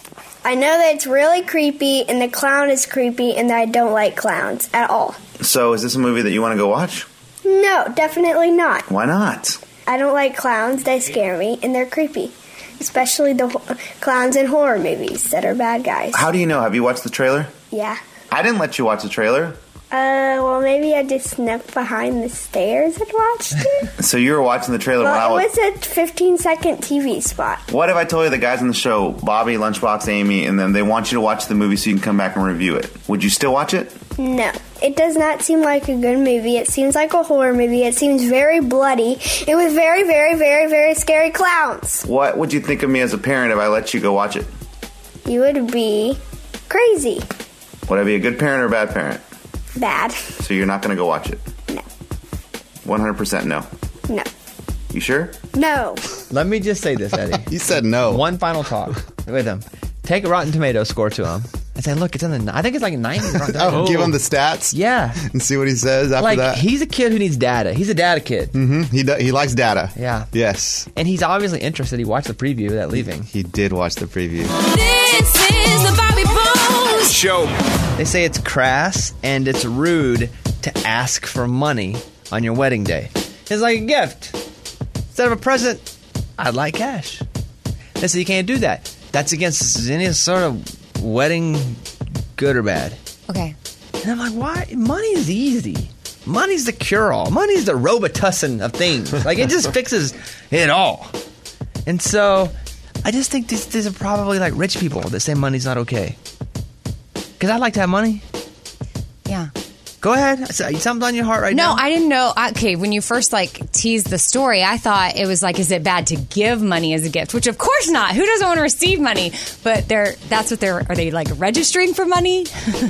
I know that it's really creepy and the clown is creepy and that I don't like clowns at all. So is this a movie that you want to go watch? No, definitely not. Why not? I don't like clowns. They scare me and they're creepy. Especially the ho- clowns in horror movies that are bad guys. How do you know? Have you watched the trailer? Yeah. I didn't let you watch the trailer. Uh, well, maybe I just snuck behind the stairs and watched it. So you were watching the trailer when I Well, was... it was a fifteen second T V spot. What if I told you the guys on the show, Bobby, Lunchbox, Amy, and then they want you to watch the movie so you can come back and review it? Would you still watch it? No, it does not seem like a good movie. It seems like a horror movie. It seems very bloody and with very, very, very, very scary clowns. What would you think of me as a parent if I let you go watch it? You would be crazy. Would I be a good parent or a bad parent? Bad. So you're not going to go watch it? No. one hundred percent no. No. You sure? No. Let me just say this, Eddie. He said no. One final talk with him. Take a Rotten Tomatoes score to him and say, look, it's in the. I think it's like ninety. Rotten Oh, Tomatoes. give him the stats. Yeah. And see what he says after Like that. he's a kid who needs data. He's a data kid. Mm-hmm. He do, he likes data. Yeah. Yes. And he's obviously interested. He watched the preview without leaving. He did watch the preview. This is the Bobby Bones Show. They say it's crass and it's rude to ask for money on your wedding day. It's like a gift. Instead of a present, I'd like cash. They say you can't do that. That's against any sort of wedding, good or bad. Okay. And I'm like, why? Money is easy. Money's the cure-all. Money's the Robitussin of things. Like, it just fixes it all. And so, I just think these, these are probably like rich people that say money's not okay. Because I'd like to have money. Yeah. Go ahead. So, something's on your heart right No, now? I didn't know. Okay, when you first like teased the story, I thought it was like, is it bad to give money as a gift? Which of course not. Who doesn't want to receive money? But they're that's what they're. Are they like registering for money?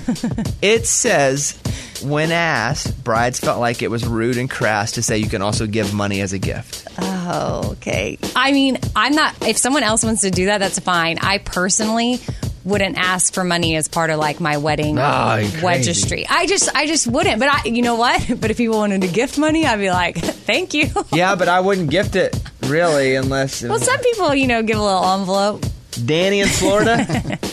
It says, when asked, brides felt like it was rude and crass to say you can also give money as a gift. Oh, okay. I mean, I'm not. If someone else wants to do that, that's fine. I personally wouldn't ask for money as part of like my wedding Oh, you're crazy. registry. I just, I just wouldn't. But I, you know what? But if people wanted to gift money, I'd be like, thank you. Yeah, but I wouldn't gift it, really, unless... Well, some people, you know, give a little envelope. Danny in Florida?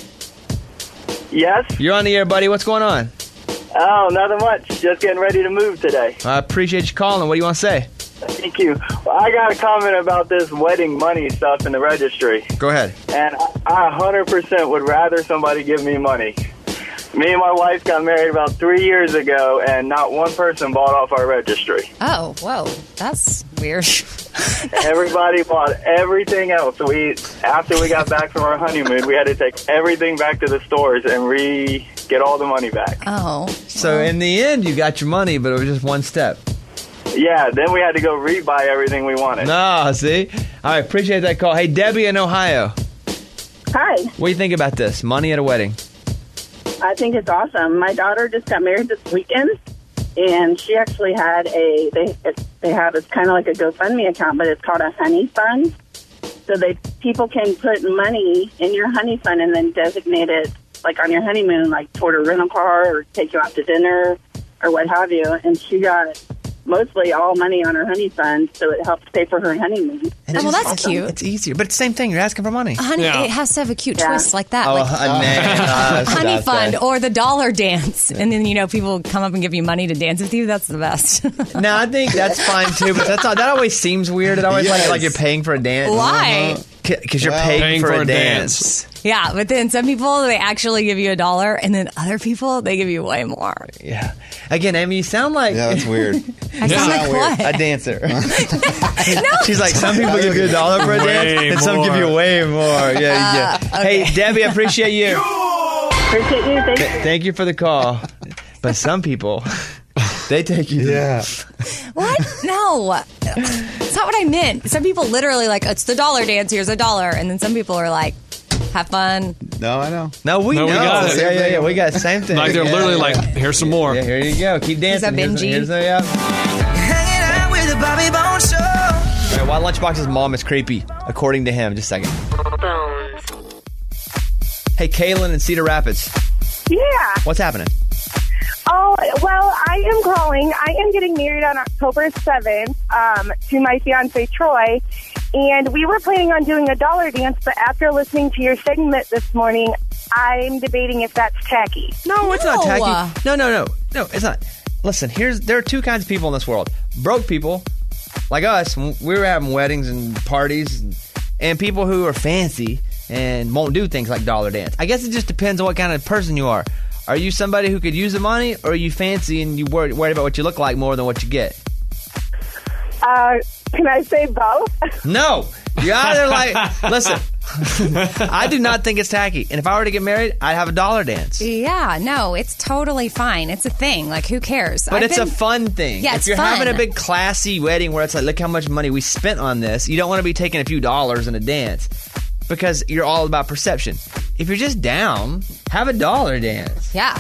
Yes? You're on the air, buddy. What's going on? Oh, nothing much. Just getting ready to move today. I appreciate you calling. What do you want to say? Thank you. Well, I got a comment about this wedding money stuff in the registry. Go ahead. And I one hundred percent would rather somebody give me money. Me and my wife got married about three years ago, and not one person bought off our registry. Oh, whoa. That's weird. Everybody bought everything else. We, after we got back from our honeymoon, we had to take everything back to the stores and re get all the money back. Oh. So in the end, you got your money, but it was just one step. Yeah, then we had to go rebuy everything we wanted. No, see? All right, appreciate that call. Hey, Debbie in Ohio. Hi. What do you think about this? Money at a wedding. I think it's awesome. My daughter just got married this weekend, and she actually had a they it, they have it's kind of like a GoFundMe account, but it's called a honey fund. So they people can put money in your honey fund and then designate it like on your honeymoon, like toward a rental car or take you out to dinner or what have you. And she got mostly all money on her honey fund, so it helps pay for her honeymoon. And Oh, well, it's that's awesome. cute. It's easier, but it's the same thing. You're asking for money. Honey, it has to have a cute Yeah. twist like that. Oh, like a name. Uh, honey that's fund that. or the dollar dance. And then, you know, people come up and give you money to dance with you. That's the best. No, I think that's fine too, but that's not, that always seems weird. It always Yes. like, like you're paying for a dance. Why? Because you're Well, paying, for, a dance. Yeah, but then some people, they actually give you a dollar, and then other people, they give you way more. Yeah. Again, Amy, you sound like Yeah, that's weird. I sound like what? a dancer. No. She's like, some people give you a dollar for a Way dance, and some more. give you way more. Yeah, yeah. Uh, okay. Hey, Debbie, I appreciate you. Appreciate you. Thank you. Th- thank you for the call. But some people, they take you. Yeah. What? No. It's not what I meant. Some people literally like, it's the dollar dance, here's a dollar. And then some people are like, have fun. No, I know. No, we No, know. we got it. Yeah, yeah, yeah. We got the same thing. Like they're Yeah, literally yeah. like, here's some more. Yeah, here you go. Keep dancing. that Here's, Benji? here's the, yeah. Hanging out with the Bobby Bones Show. All right, why Lunchbox's mom is creepy, according to him. Just a second. Hey, Kaylin in Cedar Rapids. Yeah. What's happening? Oh, well, I am calling. I am getting married on October seventh um, to my fiance, Troy. And we were planning on doing a dollar dance, but after listening to your segment this morning, I'm debating if that's tacky. No, it's not tacky. No, no, no. No, it's not. Listen, here's there are two kinds of people in this world. Broke people, like us, we were having weddings and parties, and, and people who are fancy and won't do things like dollar dance. I guess it just depends on what kind of person you are. Are you somebody who could use the money, or are you fancy and you worry, worried about what you look like more than what you get? Uh, can I say both? No. You're either like, listen, I do not think it's tacky. And if I were to get married, I'd have a dollar dance. Yeah, no, it's totally fine. It's a thing. Like, who cares? But I've it's been- a fun thing. Yeah, if it's you're fun. having a big classy wedding where it's like, look how much money we spent on this, you don't want to be taking a few dollars in a dance because you're all about perception. If you're just down, have a dollar dance. Yeah.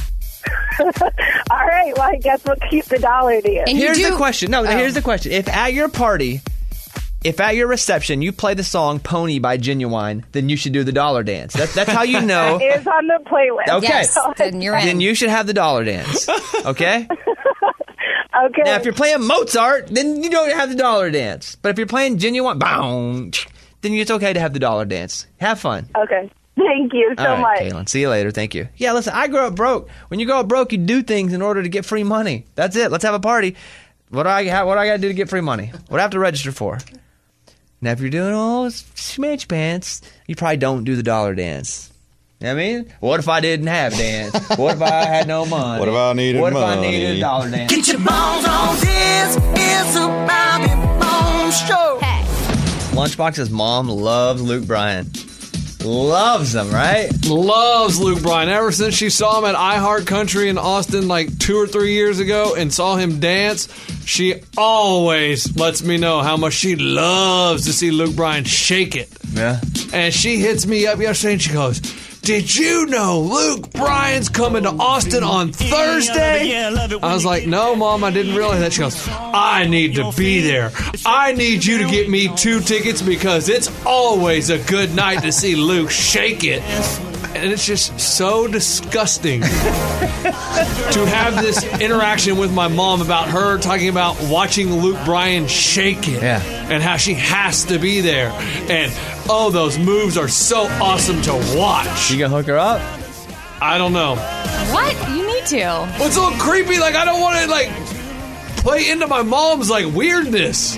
All right, well, I guess we'll keep the dollar dance. Here's the question. No, here's the question. If at your party, if at your reception you play the song Pony by Genuine, then you should do the dollar dance. That, that's how you know. It is on the playlist. Okay. Yes, then you're in. Then you should have the dollar dance. Okay? Okay. Now, if you're playing Mozart, then you don't have the dollar dance. But if you're playing Genuine, boom, then it's okay to have the dollar dance. Have fun. Okay. Thank you so All right, much. Kaylin. See you later. Thank you. Yeah, listen, I grew up broke. When you grow up broke, you do things in order to get free money. That's it. Let's have a party. What do I ha- what do I got to do to get free money? What do I have to register for? Now, if you're doing all smash pants, you probably don't do the dollar dance. You know what I mean? What if I didn't have dance? What if I had no money? What if I needed What if I money? needed a dollar dance? Get your bones on. This is a Bobby Bones Show. Lunchbox's mom loves Luke Bryan. Loves him, right? Loves Luke Bryan. Ever since she saw him at iHeart Country in Austin like two or three years ago and saw him dance, she always lets me know how much she loves to see Luke Bryan shake it. Yeah. And she hits me up yesterday and she goes, did you know Luke Bryan's coming to Austin on Thursday? I was like, no, Mom, I didn't realize that. She goes, I need to be there. I need you to get me two tickets because it's always a good night to see Luke shake it. And it's just so disgusting to have this interaction with my mom about her talking about watching Luke Bryan shake it. Yeah. And how she has to be there. And, oh, those moves are so awesome to watch. You gonna hook her up? I don't know. What? You need to. Well, it's a little creepy. Like, I don't want to, like, play into my mom's, like, weirdness.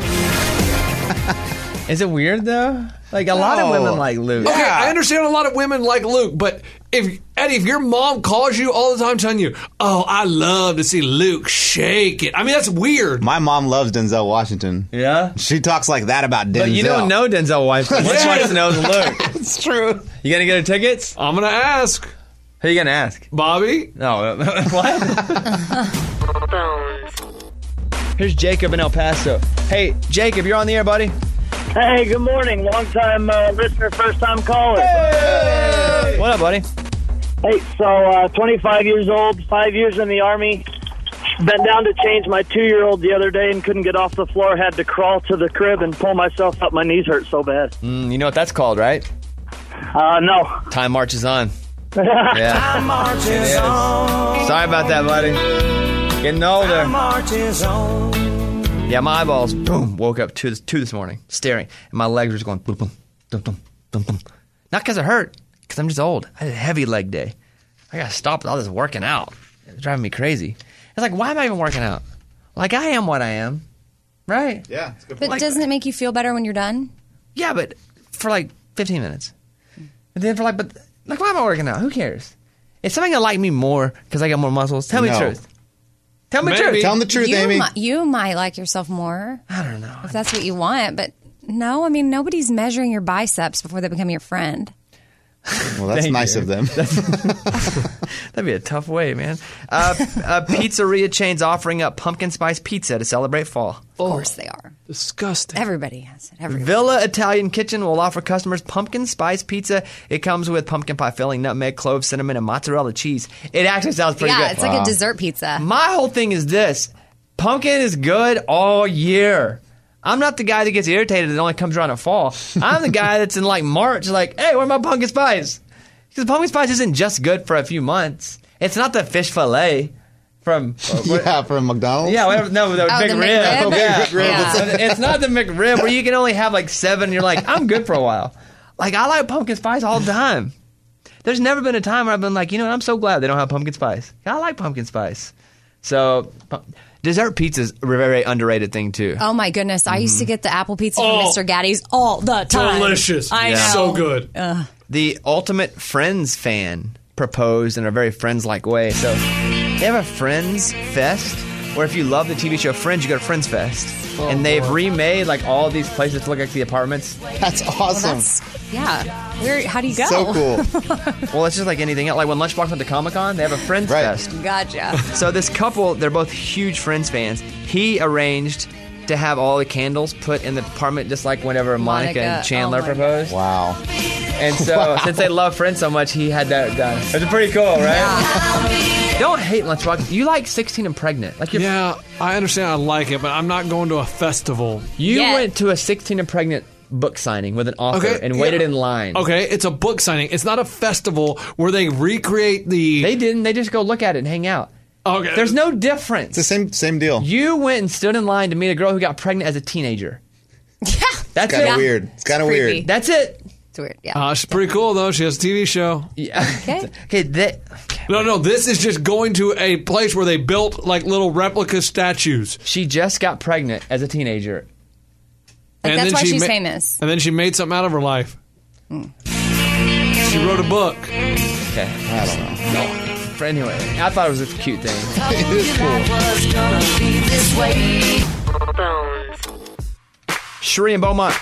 Is it weird, though? Like, a lot of women like Luke. Okay, I understand a lot of women like Luke, but if, Eddie, if your mom calls you all the time telling you, oh, I love to see Luke shake it. I mean, that's weird. My mom loves Denzel Washington. Yeah? She talks like that about Denzel. But you don't know Denzel Washington. Yeah. Washington knows Luke. It's true. You gonna get her tickets? I'm gonna ask. Who you gonna ask? Bobby? No. What? Here's Jacob in El Paso. Hey, Jacob, you're on the air, buddy. Hey, good morning. Long time uh, listener, first time caller. Hey! What up, buddy? Hey, so uh, twenty-five years old, five years in the Army. Bent down to change my two-year-old the other day and couldn't get off the floor. Had to crawl to the crib and pull myself up. My knees hurt so bad. Mm, you know what that's called, right? Uh, no. Time marches on. Yeah. Time marches on. Sorry about that, buddy. Getting older. Time marches on. Yeah, my eyeballs, boom, woke up two, two this morning, staring, and my legs were just going boom, boom, boom, boom, boom, boom. Not because it hurt, because I'm just old. I had a heavy leg day. I got to stop with all this working out. It's driving me crazy. It's like, why am I even working out? Like, I am what I am, right? Yeah, it's good. But Like- doesn't it make you feel better when you're done? Yeah, but for like fifteen minutes. And then for like, but like, why am I working out? Who cares? Is somebody gonna like me more because I got more muscles? Tell me the No. truth. Tell me the Maybe. truth. Tell them the truth, you Amy. mi- you might like yourself more. I don't know. If that's what you want, but no, I mean, nobody's measuring your biceps before they become your friend. Well, that's Thank nice you. of them. That'd be a tough way, man. Uh, a pizzeria chain's offering up pumpkin spice pizza to celebrate fall. Of course they are. Disgusting. Everybody has it. Everywhere. Villa Italian Kitchen will offer customers pumpkin spice pizza. It comes with pumpkin pie filling, nutmeg, clove, cinnamon, and mozzarella cheese. It actually sounds pretty yeah, good. it's like a dessert pizza. My whole thing is this. Pumpkin is good all year. I'm not the guy that gets irritated that only comes around in fall. I'm the guy that's in like March like, hey, where's my pumpkin spice? Because pumpkin spice isn't just good for a few months. It's not the fish fillet from... yeah, from McDonald's? Yeah, whatever. No, the Oh, McRib. the McRib? Yeah. McRib. Yeah. It's not the McRib where you can only have like seven and you're like, I'm good for a while. Like, I like pumpkin spice all the time. There's never been a time where I've been like, you know what, I'm so glad they don't have pumpkin spice. I like pumpkin spice. So, pu- dessert pizza's a very underrated thing, too. Oh my goodness! I used to get the apple pizza Oh. from Mister Gaddy's all the time. Delicious. I Yeah. know. So good. Ugh. The Ultimate Friends fan proposed in a very Friends-like way. So they have a Friends Fest where if you love the T V show Friends, you go to Friends Fest. Oh, and they've boy. remade like all these places to look like the apartments. That's Well, that's, yeah. Where? How do you go? Well, it's just like anything else. Like when Lunchbox went to Comic-Con, they have a Friends Fest. Gotcha. So this couple, they're both huge Friends fans. He arranged to have all the candles put in the apartment just like whenever Monica, Monica, and Chandler oh my proposed. Wow. And so Wow. since they love Friends so much, he had that done. It's pretty cool, right? Don't hate Lunchbox. You like sixteen and Pregnant. Like you're, Yeah, I understand I like it, but I'm not going to a festival. You went to a sixteen and Pregnant book signing with an author Okay, and waited yeah. in line. Okay, it's a book signing. It's not a festival where they recreate the... They didn't. They just go look at it and hang out. Okay. There's no difference. It's the same same deal. You went and stood in line to meet a girl who got pregnant as a teenager. Yeah. That's Kind it. of weird. It's kind of creepy. weird. That's it. It's weird. Yeah. Uh, she's pretty cool, though. She has a T V show. Yeah. Okay. Okay. That, No, no, this is just going to a place where they built like little replica statues. she just got pregnant as a teenager. Like, that's then why she she's ma- famous. And then she made something out of her life. She wrote a book. Okay. I don't know. No. Anyway, I thought it was a cute thing. It is cool. Sheree and Beaumont,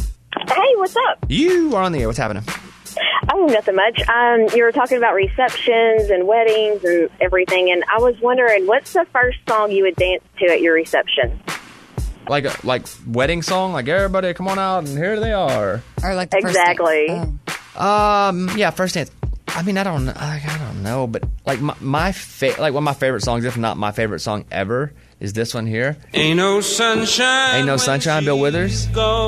Hey, what's up? you are on the air. What's happening? Oh, nothing much. Um, you were talking about receptions and weddings and everything, and I was wondering, what's the first song you would dance to at your reception? Like a like wedding song? Like everybody come on out and here they are. Or like the first Exactly. dance. Oh. Um, yeah, first dance. I mean, I don't know. I, I don't know, but like my, my fa- like one of my favorite songs, if not my favorite song ever, is this one here. Ain't no sunshine. Ain't No Sunshine, Bill Withers.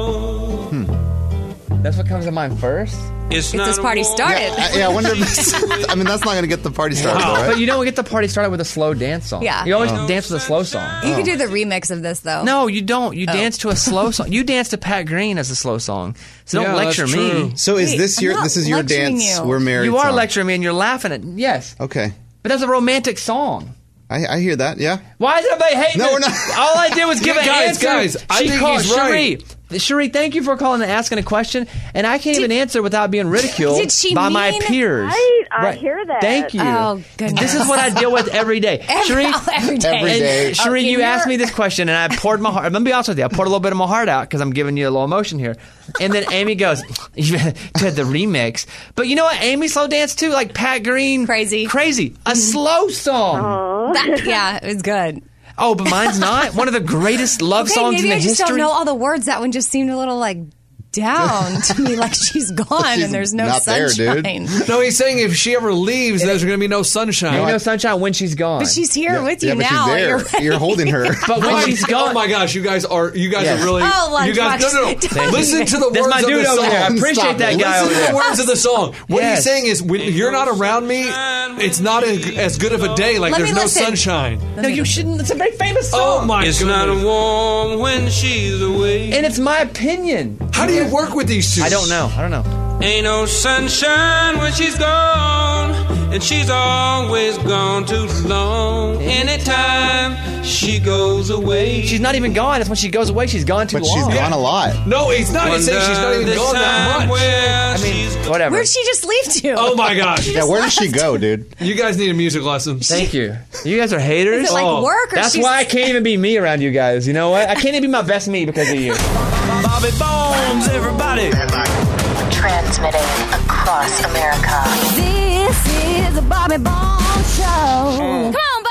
Hmm. That's what comes to mind first. It's Get this party started. Yeah, I, yeah, I wonder if this, I mean, that's not going to get the party started, though, right? But you don't get the party started with a slow dance song. Yeah. You always Oh. dance with a slow song. You could do the remix of this though. No, you don't. You Oh. dance to a slow song. You dance to Pat Green as a slow song. So don't Yeah, that's lecture true. me. So is Wait, this I'm your not this is your lecturing dance? you. We're married. You are song. lecturing me and you're laughing at yes. Okay, But that's a romantic song. I, I hear that. Yeah. Why is everybody hating No, it? we're not. All I did was give Yeah, an guys, answer. guys, I she think called he's right. Sheree. Sheree, thank you for calling and asking a question, and I can't even answer without being ridiculed Did she by my mean- peers. Right, I hear that. Thank you. Oh, goodness. This is what I deal with every day. Every- Sheree, every day. Every and day. Sheree, Oh, in you your- asked me this question, and I poured my heart. I'm gonna be honest with you. I poured a little bit of my heart out because I'm giving you a little emotion here. And then Amy goes to the remix. But you know what? Amy slow danced too, like Pat Green. Crazy. Crazy. A slow song. That- yeah, it was good. Oh, but mine's not. One of the greatest love Okay, songs maybe in the I just history. don't know all the words. That one just seemed a little like down to me, like she's gone She's and there's no not there, sunshine. dude. No, he's saying if she ever leaves, there's going to be no sunshine. Ain't no sunshine when she's gone. But she's here with you yeah, but now. she's there. You're right. You're holding her. But when Oh, she's gone, oh my gosh, you guys are you guys Yes. are really Oh, like, you guys no no, no. Thank Listen to the That's words my of dude the over song. there. I appreciate Stop that it. guy Listen over to there. the words of the song. What Yes. he's saying is when you're not around me, it's not a, as good of a day. Like Let there's me no listen. sunshine. No, you shouldn't. It's a very famous song. Oh my It's goodness. not warm when she's away. And it's my opinion. How do you work with these two? I don't know. I don't know. Ain't no sunshine when she's gone, and she's always gone too long. Anytime she goes away, She's not even gone. It's when she goes away. She's gone too But long. she's gone a lot. No, he's not. He's saying she's not even Wonder gone the that time much. where I mean, she's whatever. Where'd she just leave to? Oh my gosh. Yeah, where does she go, dude? You guys need a music lesson. Thank you. You guys are haters. Is it like Oh, work or That's she's why I can't even be me around you guys. You know what? I can't even be my best me because of you. Bobby Bones, everybody. Transmitting across America. This is the Bobby Bones Show. Come on,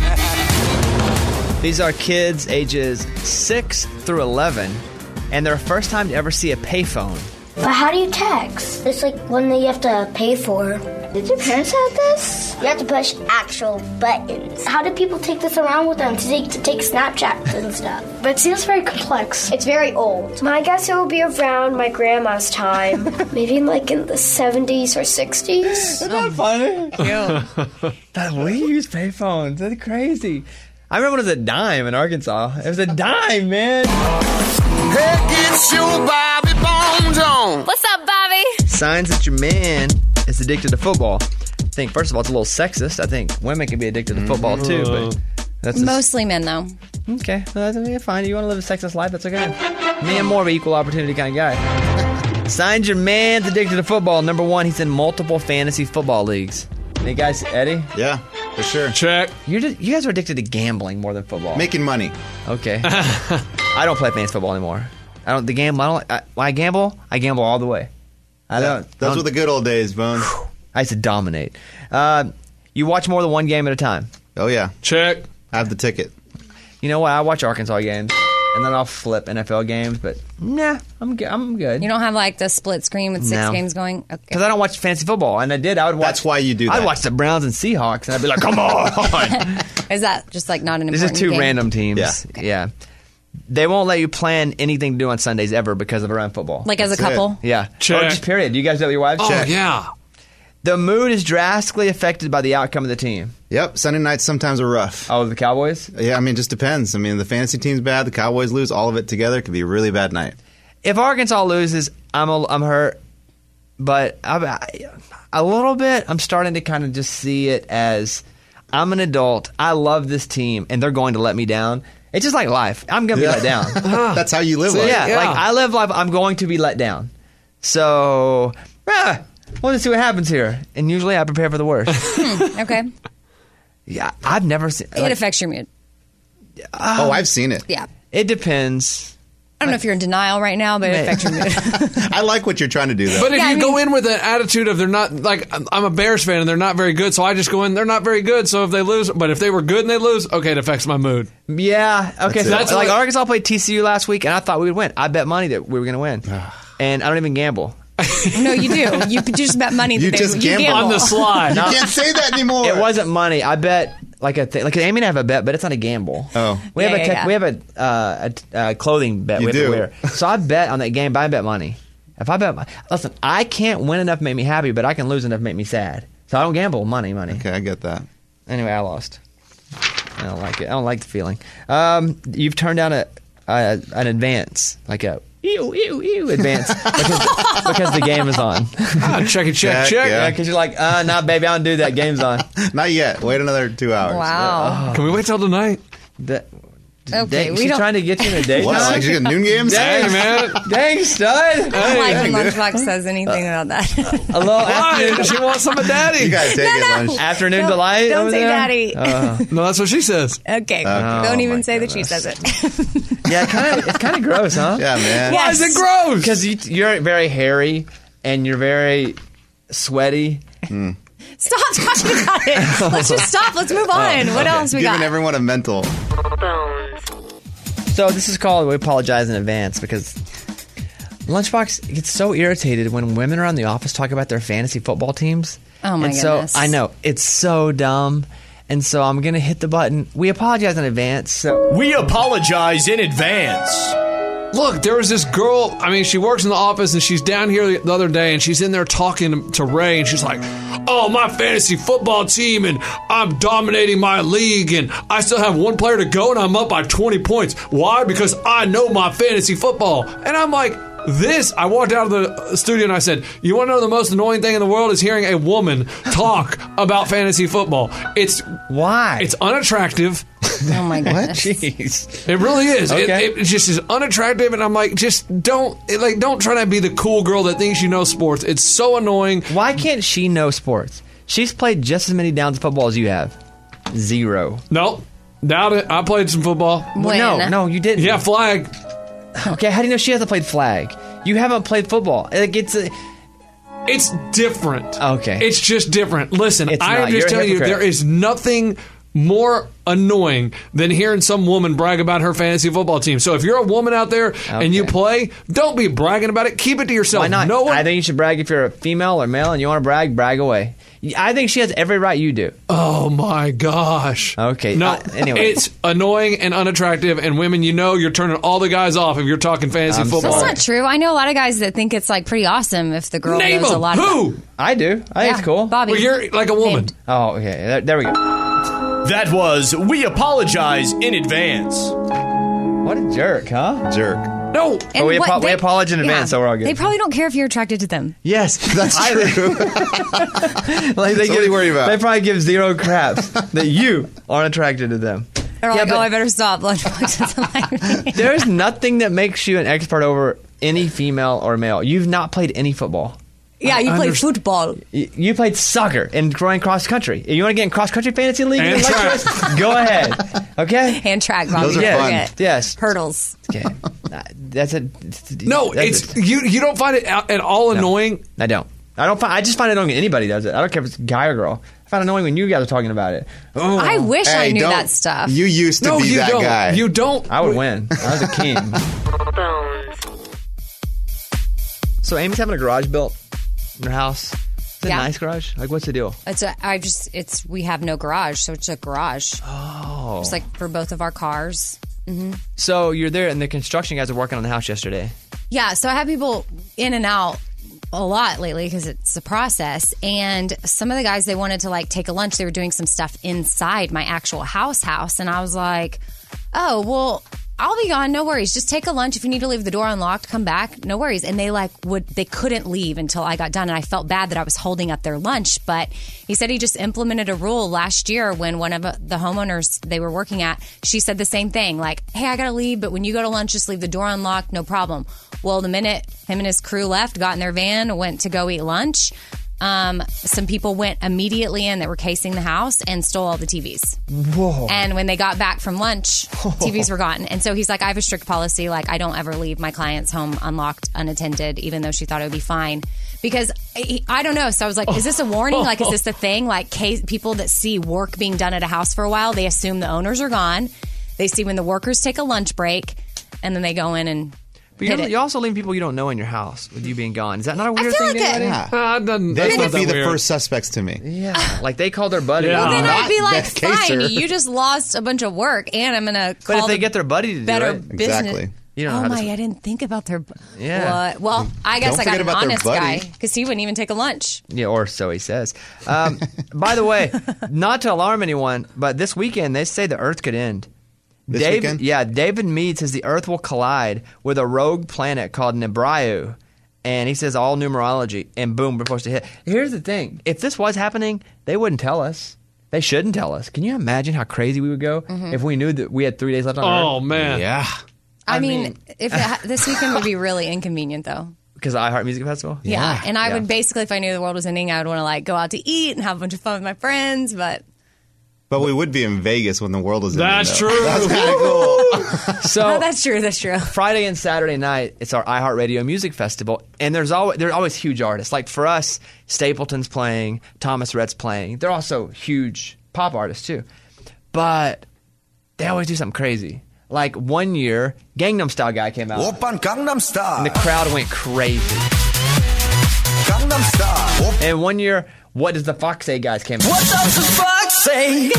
Bobby. These are kids ages six through eleven, and their first time to ever see a payphone. But how do you text? It's like one that you have to pay for. Did your parents have this? You have to push actual buttons. How do people take this around with them to take, to take Snapchats and stuff? But it seems very complex. It's very old. I guess it will be around my grandma's time. Maybe like in the seventies or sixties. Isn't that funny? That we use payphones. That's crazy. I remember when it was a dime in Arkansas. It was a dime, man. Hey, get your Bobby Bones on. What's up, Bobby? Signs that your man is addicted to football. I think, first of all, it's a little sexist. I think women can be addicted to football, too. But that's Mostly men, though. Okay. Well, that's fine. You want to live a sexist life? That's okay. Me, I'm more of an equal opportunity kind of guy. Signs your man's addicted to football. Number one, he's in multiple fantasy football leagues. Hey, guys, Eddie? Yeah, for sure. Check. You're just, you guys are addicted to gambling more than football. Making money. Okay. I don't play fantasy football anymore. I don't. The gamble. I don't. I, when I gamble, I gamble all the way. I Yeah, don't. those I were the good old days, Bones. I used to dominate. Uh, you watch more than one game at a time. Oh, yeah. Check. I have the ticket. You know what? I watch Arkansas games, and then I'll flip N F L games. But nah, I'm good. I'm good. You don't have like the split screen with six No. games going? Okay. Because I don't watch fantasy football, and I did. I would watch. That's why you do that. I'd watch the Browns and Seahawks, and I'd be like, "Come on!" Is that just like not an This important is two game? random teams. Yeah. Yeah. They won't let you plan anything to do on Sundays ever because of around football. Like as a That's it. couple? Yeah. Check. Or just period. Do you guys do that with your wives? Oh, Check. yeah. The mood is drastically affected by the outcome of the team. Yep, Sunday nights sometimes are rough. Oh, the Cowboys? Yeah, I mean, it just depends. I mean, the fantasy team's bad, the Cowboys lose, all of it together could be a really bad night. If Arkansas loses, I'm a, I'm hurt, but I, I, a little bit. I'm starting to kind of just see it as I'm an adult. I love this team, and they're going to let me down. It's just like life. I'm going to be Yeah. let down. That's how you live So, life. yeah, Yeah. like I live life. I'm going to be let down. So, ah, we'll just see what happens here. And usually, I prepare for the worst. Hmm, okay. Yeah, I've never seen. It Like, affects your mood. Oh, I've seen it. Yeah. it depends. I don't know if you're in denial right now, but it affects your mood. I like what you're trying to do, though. But if Yeah, you I go mean- in with an attitude of they're not, like, I'm a Bears fan and they're not very good, so I just go in, they're not very good, so if they lose, but if they were good and they lose, okay, it affects my mood. Yeah. Okay. That's so it. that's like Arkansas played T C U last week, and I thought we would win. I bet money that we were going to win, and I don't even gamble. No, you do. You just bet money. You that just they, gamble. you gamble. On the slide. You can't say that anymore. It wasn't money. I bet like a thing. Like Amy and I have a bet, but it's not a gamble. Oh. we have Yeah, a yeah, tech, yeah. we have a, uh, a uh, clothing bet You we have do. to wear. So I bet on that game, but I bet money. If I bet, listen, I can't win enough to make me happy, but I can lose enough to make me sad. So I don't gamble. Money, money. Okay, I get that. Anyway, I lost. I don't like it. I don't like the feeling. Um, you've turned down a, a an advance, like a ew ew ew advance because, because the game is on. Ah, check it, check, Check, check. yeah. Yeah, because you're like, uh, nah, baby, I don't do that. Game's on. Not yet. Wait another two hours. Wow. Can we wait till tonight? That, Okay, dang, we she's don't- trying to get you in a date. What? night? Like you got noon games? Dang, Hey, man. Dang, stud. I don't like Hey, when dude. Lunchbox says anything about that. A little Why? afternoon, She wants some of daddy. You gotta take No, it, no. lunch. afternoon Don't- delight. don't over say there? daddy. Uh, No, that's what she says. Okay. Oh, Don't my even say that she goodness. says it. yeah, kind of. It's kind of gross, huh? Yeah, man. Why is it gross? Because you, you're very hairy and you're very sweaty. Stop talking about it. Let's just stop. Let's move on. What else we Giving got? everyone a mental. So this is called, we apologize in advance because Lunchbox gets so irritated when women around the office talk about their fantasy football teams. Oh, my and goodness. so I know, it's so dumb. And so I'm going to hit the button. We apologize in advance. So We apologize in advance. Look, there was this girl. I mean, she works in the office, and she's down here the other day, and she's in there talking to Ray, and she's like, "Oh, my fantasy football team, and I'm dominating my league, and I still have one player to go, and I'm up by twenty points. Why? Because I know my fantasy football." And I'm like, this. I walked out of the studio, and I said, "You want to know the most annoying thing in the world is hearing a woman talk about fantasy football. It's why? It's unattractive." Oh my goodness! Jeez, it really is. Okay. It, it just is unattractive, and I'm like, just don't it, like don't try to be the cool girl that thinks you know sports. It's so annoying. Why can't she know sports? She's played just as many downs of football as you have. Zero. Nope, doubt it. I played some football. When? No, no, you didn't. Yeah, flag. Okay, how do you know she hasn't played flag? You haven't played football. Like it's a, It's different. Okay. It's just different. Listen, It's I am not. just You're a telling you, hypocrite. there is nothing more annoying than hearing some woman brag about her fantasy football team. So if you're a woman out there and you play, don't be bragging about it. Keep it to yourself. Why not? No one. I think you should brag if you're a female or male and you want to brag, brag away. I think she has every right you do. Oh my gosh. Okay. No, uh, anyway. it's annoying and unattractive, and women, you know, you're turning all the guys off if you're talking fantasy I'm football. That's not true. I know a lot of guys that think it's like pretty awesome if the girl Name knows a them. lot Who? about I do. I think Yeah, it's cool. Bobby. Well, you're like a woman. Named. Oh, okay. There, there we go. That was We Apologize in Advance. What a jerk, huh? Jerk. No. But we, what apo- we they- apologize in advance, yeah. so we're all good. They probably don't care if you're attracted to them. Yes, That's I- true. like they That's what we worry about. They probably give zero craps that you aren't attracted to them. They're Yeah, like, but- oh, I better stop. Lunchbox doesn't like me. There's nothing that makes you an expert over any female or male. You've not played any football. Yeah, you play Underst- football. Y- You played soccer and running cross country. You want to get in cross country fantasy league? And and like track. this? Go ahead. Okay. Hand track, Bobby. Those are Don't fun. forget. Yes. Hurdles. Okay. Uh, That's a No, that's it's a- you. You don't find it at at all annoying. I don't. I don't. Find, I just find it annoying when anybody does it. I don't care if it's a guy or girl. I find it annoying when you guys are talking about it. Oh, I wish I Hey, knew don't- that stuff. You used to No, be you that don't. guy. You don't. I would win. I was a king. So Amy's having a garage built in her house. Is it Yeah. a nice garage? Like, what's the deal? It's a, I just, it's, we have no garage, so it's a garage. Oh. It's like for both of our cars. hmm So you're there, and the construction guys are working on the house yesterday. Yeah, so I have people in and out a lot lately because it's a process. And some of the guys, they wanted to like take a lunch. They were doing some stuff inside my actual house house. And I was like, oh, well, I'll be gone. No worries. Just take a lunch. If you need to leave the door unlocked, come back. No worries. And they like would, they couldn't leave until I got done. And I felt bad that I was holding up their lunch. But he said he just implemented a rule last year when one of the homeowners they were working at, she said the same thing. Like, hey, I got to leave, but when you go to lunch, just leave the door unlocked. No problem. Well, the minute him and his crew left, got in their van, went to go eat lunch, um, some people went immediately in that were casing the house and stole all the T Vs. Whoa. And when they got back from lunch, T Vs were gone. And so he's like, I have a strict policy. Like, I don't ever leave my clients home unlocked, unattended, even though she thought it would be fine. Because I, I don't know. So I was like, is this a warning? Like, is this a thing? Like, case, people that see work being done at a house for a while, they assume the owners are gone. They see when the workers take a lunch break, and then they go in and But hit you're, it. you also leave people you don't know in your house with you being gone. Is that not a I weird feel thing? like to it- anybody? Yeah. Uh, doesn't- They that's would not that be the weird. first suspects to me. Yeah, like they called their buddy. Yeah. Well, then Not I'd be like, Beth Kaser. fine, you just lost a bunch of work, and I'm going to But call if they the get their buddy to do better it, business. Exactly. you don't know Oh how my, to. I didn't think about their. Yeah. What? Well, I guess Don't I got forget an about their honest buddy. guy because he wouldn't even take a lunch. Yeah, or so he says. Um, by the way, not to alarm anyone, but this weekend they say the Earth could end. This Dave, weekend? Yeah, David Meade says the Earth will collide with a rogue planet called Nibiru. And he says all numerology, and boom, we're supposed to hit. Here's the thing. If this was happening, they wouldn't tell us. They shouldn't tell us. Can you imagine how crazy we would go Mm-hmm. if we knew that we had three days left on Earth? Oh man. Yeah. I, I mean, mean- if it ha- this weekend would be really inconvenient, though. Because of iHeart Music Festival? Yeah, and I Yeah. would basically, if I knew the world was ending, I would want to like go out to eat and have a bunch of fun with my friends. But But we would be in Vegas when the world was ending. That's though. true. That's kind of cool. So oh, that's true. That's true. Friday and Saturday night, it's our iHeartRadio Music Festival, and there's always there are always huge artists. Like for us, Stapleton's playing, Thomas Rhett's playing. They're also huge pop artists too, but they always do something crazy. Like one year, Gangnam Style guy came out, Oppan Gangnam Style. and the crowd went crazy. Gangnam Style. And one year, What Does the Fox Say guys came out. What does the fox say?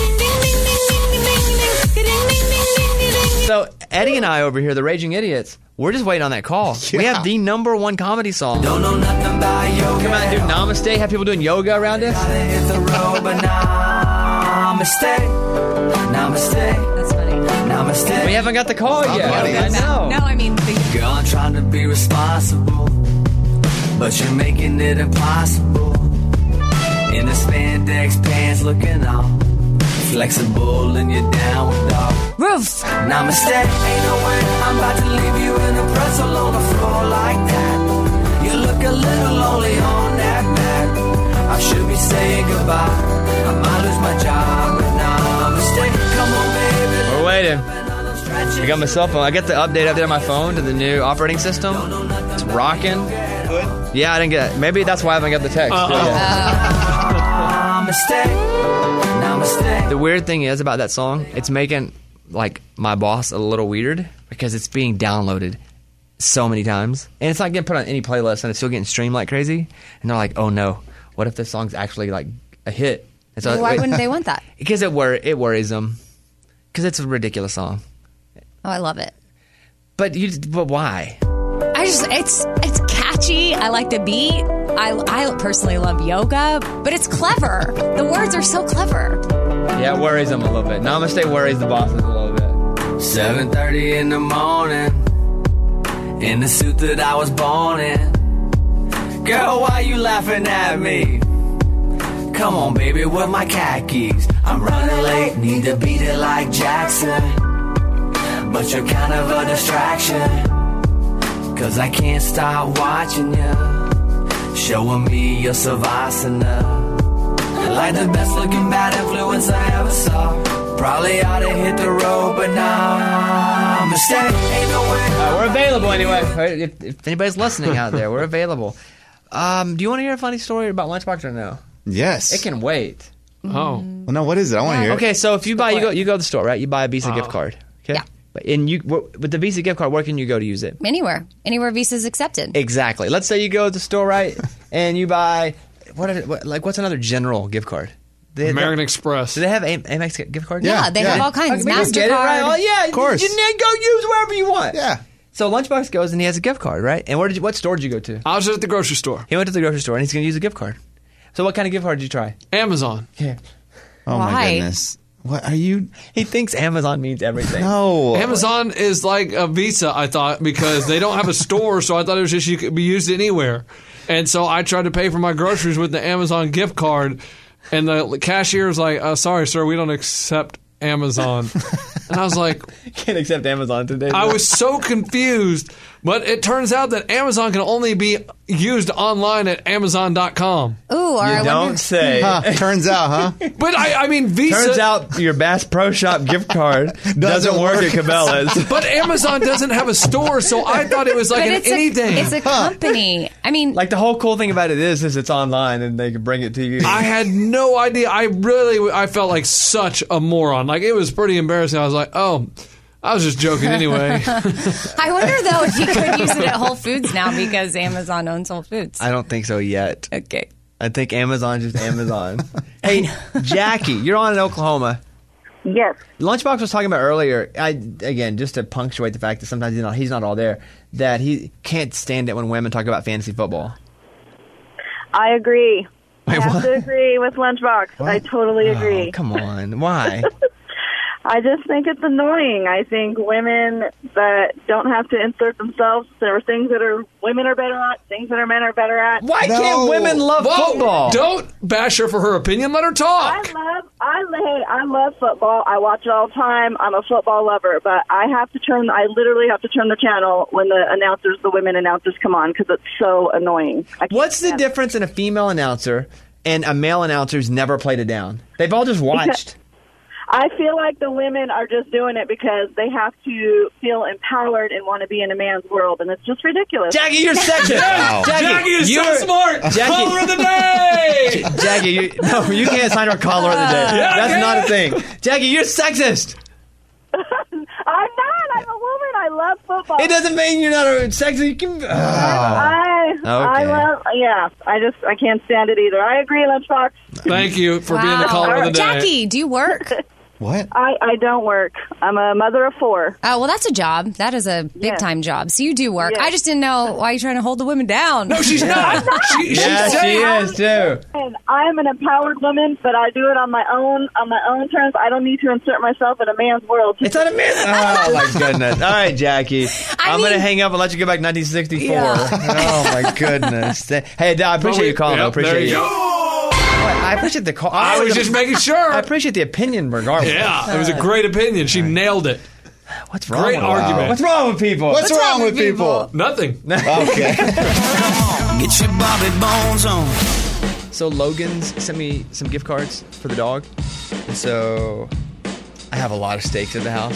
So Eddie and I over here, the Raging Idiots, we're just waiting on that call. We have the number one comedy song. Don't know nothing about yoga. Come out and do Namaste, have people doing yoga around us. Hit the road, but namaste. Namaste. That's funny. Namaste. We haven't got the call yet. funny. I know. No, I mean, the, Girl, I'm trying to be responsible, but you're making it impossible. In the spandex pants, looking all flexible, and you're down with dog. roof. Namaste. Ain't no way I'm about to leave you in a pretzel on the floor like that. You look a little lonely on that mat. I should be saying goodbye. I might lose my job, but namaste. Come on, baby. We're waiting. I got my cell phone. I got the update update on my phone to the new operating system. It's rocking. could? Yeah, I didn't get it. Maybe that's why I haven't got the text. Uh-oh. Yeah. Namaste, namaste. The weird thing is about that song, it's making like my boss a little weird because it's being downloaded so many times, and it's not getting put on any playlist, and it's still getting streamed like crazy. And they're like, "Oh no, what if this song's actually like a hit?" And so, Why wouldn't they want that? Because it wor- it worries them. Because it's a ridiculous song. Oh, I love it. But you, but why? I just it's it's catchy. I like the beat. I I personally love yoga, but it's clever. The words are so clever. Yeah, it worries them a little bit. Namaste worries the bosses a little bit. seven thirty in the morning, in the suit that I was born in. Girl, why you laughing at me? Come on, baby, with my khakis. I'm running late, need to beat it like Jackson. But you're kind of a distraction, cause I can't stop watching you, showing me your savasana. Like the best looking bad influence I ever saw. Probably ought to hit the road, but nah, mistake, ain't no way. Uh, we're available anyway. If, if anybody's listening out there, we're available. Um, do you want to hear a funny story about Lunchbox or no? Yes. It can wait. Oh. Well, no, what is it? I want to hear it. Okay, so if you buy, you go, you go to the store, right? You buy a Visa Oh. gift card. Okay. Yeah. But and you with the Visa gift card, where can you go to use it? Anywhere, anywhere Visa's accepted. Exactly. Let's say you go to the store, right, and you buy what, are, what like what's another general gift card? They, American they, Express. Do they have Am- Amex gift cards? Yeah, they have all kinds. Okay, MasterCard. get it right. Oh, yeah, Of course. You, you go use wherever you want. Yeah. So Lunchbox goes and he has a gift card, right? And where did you, what store did you go to? I was just at the grocery store. He went to the grocery store and he's going to use a gift card. So what kind of gift card did you try? Amazon. Yeah. Oh my Why? goodness. What are you? He thinks Amazon means everything. No. Amazon is like a Visa, I thought, because they don't have a store, so I thought it was just you could be used anywhere. And so I tried to pay for my groceries with the Amazon gift card, and the cashier was like, uh, sorry, sir, we don't accept Amazon. And I was like, Can't accept Amazon today. I was so confused. But it turns out that Amazon can only be used online at Amazon dot com. Ooh, or I You don't wonder- say. Huh, turns out, huh? But I, I mean, Visa. Turns out your Bass Pro Shop gift card doesn't work at Cabela's. But Amazon doesn't have a store, so I thought it was like but an it's anything. A, it's a company. I mean, Like the whole cool thing about it is, is it's online and they can bring it to you. I had no idea. I really, I felt like such a moron. Like, it was pretty embarrassing. I was like, oh, I was just joking anyway. I wonder though if you could use it at Whole Foods now because Amazon owns Whole Foods. I don't think so yet. Okay. I think Amazon's just Amazon. Hey, Jackie, you're on in Oklahoma. Yes. Lunchbox was talking about earlier, I again, just to punctuate the fact that sometimes he's not, he's not all there, that he can't stand it when women talk about fantasy football. I agree. Wait, I have what? to agree with Lunchbox. I totally agree. Oh, come on. Why? I just think it's annoying. I think women that don't have to insert themselves, there are things that are women are better at, things that are men are better at. Why No. can't women love Whoa, football? don't bash her for her opinion. Let her I talk. love, I hey, I love football. I watch it all the time. I'm a football lover, but I have to turn. I literally have to turn the channel when the announcers, the women announcers, come on because it's so annoying. I can't What's the stand it. difference in a female announcer and a male announcer who's never played it down? They've all just watched. I feel like the women are just doing it because they have to feel empowered and want to be in a man's world, and it's just ridiculous. Jackie, you're sexist. Wow. Jackie, Jackie is you're, so smart. Jackie- Caller of the day. Jackie, you, no, you can't sign her caller of the day. Yeah, I That's can. not a thing. Jackie, you're sexist. I'm not. I'm a woman. I love football. It doesn't mean you're not a sexist. You can. I, I Okay. love. Yeah, I just I can't stand it either. I agree, Lunchbox. Thank you for being the Wow. caller of the day. Jackie, do you work? What? I, I don't work. I'm a mother of four. Oh, well, that's a job. That is a big time job. So you do work. Yes. I just didn't know why you're trying to hold the women down. No, she's not. She, Yeah, she's she is too. And I'm an empowered woman, but I do it on my own on my own terms. I don't need to insert myself in a man's world. It's not a man. Oh my goodness! All right, Jackie, I I'm mean- gonna hang up and let you go back nineteen sixty-four. Yeah. Oh my goodness! Hey, Dad, I appreciate you calling. I Yep, there appreciate you you. go. I appreciate the call. I was just making sure. I appreciate the opinion, regardless. Yeah, it was a great opinion. She nailed it. What's wrong? Great with argument. What's wrong with people? What's, wrong, with people? Nothing. Okay. Get your Bobby Bones on. So Logan's sent me some gift cards for the dog, and so I have a lot of steaks at the house.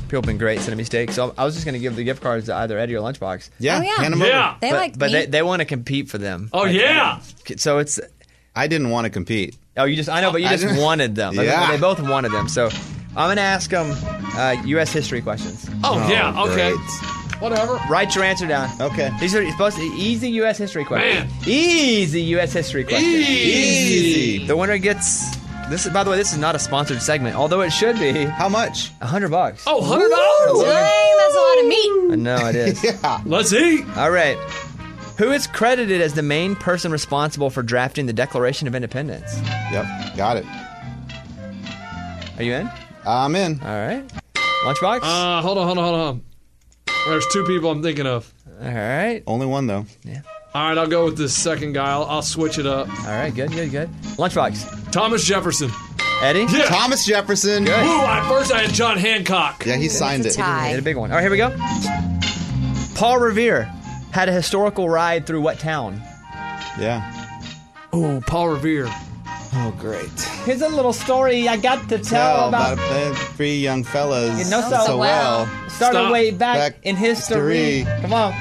People have been great sending me steak. So I was just going to give the gift cards to either Eddie or Lunchbox. Yeah, Oh, yeah. hand 'em Yeah. over. They but like but meat. they, they want to compete for them. Oh, yeah. So it's I didn't want to compete. oh you just I know, but you I just didn't- wanted them. Like, Yeah. They both wanted them. So I'm going to ask them uh, U S history questions. Oh, Oh, yeah. Okay. great. Whatever. Write your answer down. Okay. These are supposed to easy U S history questions. Man. Easy U S history questions. Easy. The winner gets this. Is, by the way, this is not a sponsored segment, although it should be. How much? A hundred bucks. Oh, one hundred dollars. Dang, that's a lot of meat. I know it is. Yeah. Let's eat. All right. Who is credited as the main person responsible for drafting the Declaration of Independence? Yep. Got it. Are you in? I'm in. All right. Lunchbox? Uh, hold on, hold on, hold on. There's two people I'm thinking of. All right. Only one though. All right, I'll go with this second guy. I'll, I'll switch it up. All right. Good, good, good. Lunchbox. Thomas Jefferson. Eddie? Yeah. Thomas Jefferson. Woo, at first I had John Hancock. Yeah, he signed It's it. a tie. Hit a big one. All right, here we go. Paul Revere had a historical ride through what town? Yeah. Oh, Paul Revere. Oh, great. Here's a little story I got to tell, Tell about. about the three young fellas. You know so, so well. Started Stop. way back, Back in history. history. Come on.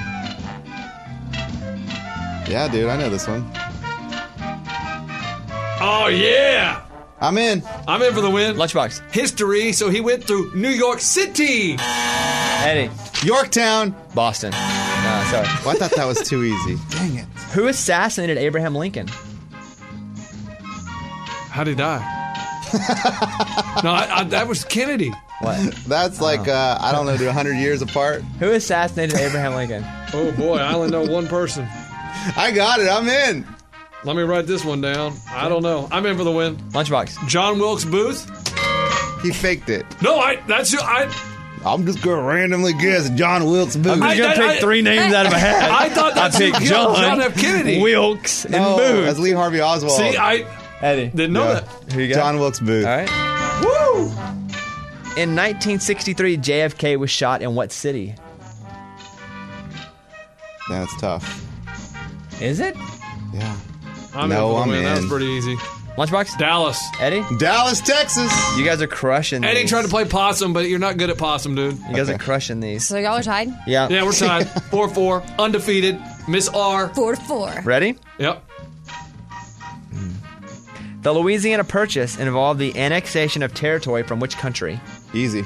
Yeah, dude, I know this one. Oh, yeah. I'm in. I'm in for the win. Lunchbox. History, so he went through New York City. Eddie. Yorktown. Boston. No, sorry. Well, I thought that was too easy. Dang it. Who assassinated Abraham Lincoln? How'd he die? no, I, I, that was Kennedy. What? That's like, uh, I don't know, dude, one hundred years apart. Who assassinated Abraham Lincoln? Oh, boy, I only know one person. I got it. I'm in. Let me write this one down. I don't know. I'm in for the win. Lunchbox. John Wilkes Booth? He faked it. No, I. That's I. I'm just going to randomly guess John Wilkes Booth. I'm just I- going to I- pick three names out of a hat. I thought that's I picked who- John, John F. Kennedy. Wilkes, and no, Booth. that's Lee Harvey Oswald. See, I Eddie. didn't know Yeah. that. Who you got? John Wilkes Booth. All right. Woo! In nineteen sixty-three, J F K was shot in what city? That's tough. Is it? Yeah. I'm No, in for the I'm win. That was in. pretty easy. Lunchbox? Dallas. Eddie? Dallas, Texas. You guys are crushing Eddie these. tried to play possum, but you're not good at possum, dude. You guys are crushing these. So y'all are tied? Yeah. Yeah, we're tied. four four. Undefeated. Miss R. Four to four. Ready? Yep. The Louisiana Purchase involved the annexation of territory from which country? Easy.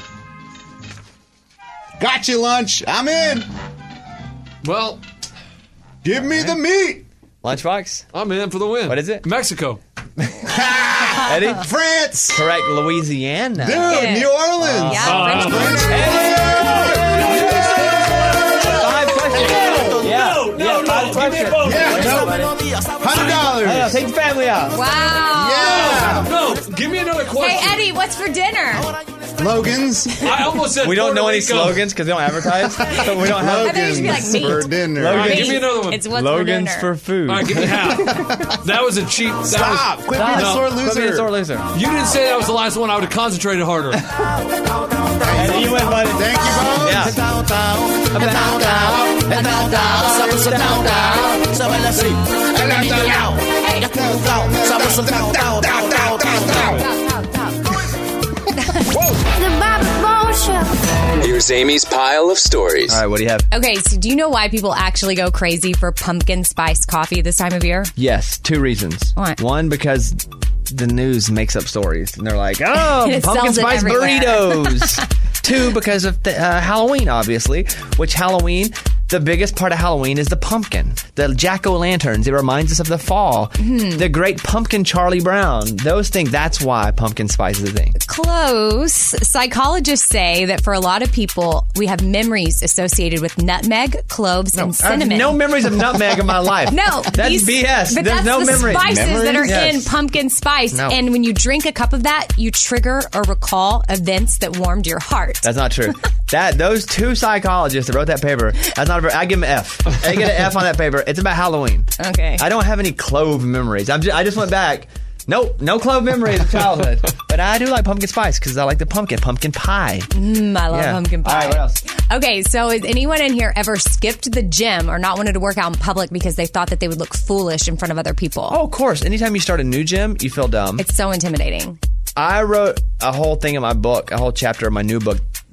Got you, lunch. I'm in. Well, give me the meat. Lunchbox? I'm in for the win. What is it? Mexico. Eddie? France. Correct. Louisiana. Dude, Yeah. New Orleans. Yeah, Uh, French quarter. Five questions. Yeah. no, yeah, no, five no. Give me a questions. bonus. Yeah, no. Hundred dollars. Hey, take the family out. Wow. Yeah. No, give me another question. Hey, Eddie, what's for dinner? Logan's. I almost said We don't Puerto know any Rico. slogans because they don't advertise. So we don't have I thought you should be like Logan's meat. for dinner. All right, Logan's. give me another one. It's what's Logan's for dinner. for food. All right, give me half. That was a cheap. That Stop. Was, Quit being a No. sore Quit being a loser. sore loser. you didn't say that was the last one. I would have concentrated harder. Eddie, you win, buddy. Thank you, Bones. Yeah. The Bobby Bones Show. Here's Amy's pile of stories. All right, what do you have? Okay, so do you know why people actually go crazy for pumpkin spice coffee this time of year? Yes, two reasons. What? One, because the news makes up stories, and they're like, "Oh, And it pumpkin sells it spice everywhere. burritos." Two, because of the, uh, Halloween, obviously. Which Halloween? The biggest part of Halloween is the pumpkin, the jack-o'-lanterns. It reminds us of the fall. Mm-hmm. The great pumpkin Charlie Brown. Those things. That's why pumpkin spice is a thing. Close. Psychologists say that for a lot of people, we have memories associated with nutmeg, cloves, and I have cinnamon. no memories of nutmeg in my life. No, that's these- B S. But There's that's no the memory. spices that are Yes. in pumpkin spice, No. and when you drink a cup of that, you trigger or recall events that warmed your heart. That's not true. That those two psychologists that wrote that paper. That's not a very. I give them an F. I get an F on that paper. It's about Halloween. Okay. I don't have any clove memories. I'm just, I just went back. Nope, no clove memories of childhood. But I do like pumpkin spice because I like the pumpkin, pumpkin pie. Mm, I love Yeah. pumpkin pie. All right, what else? Okay, so has anyone in here ever skipped the gym or not wanted to work out in public because they thought that they would look foolish in front of other people? Oh, of course. Anytime you start a new gym, you feel dumb. It's so intimidating. I wrote a whole thing in my book, a whole chapter of my new book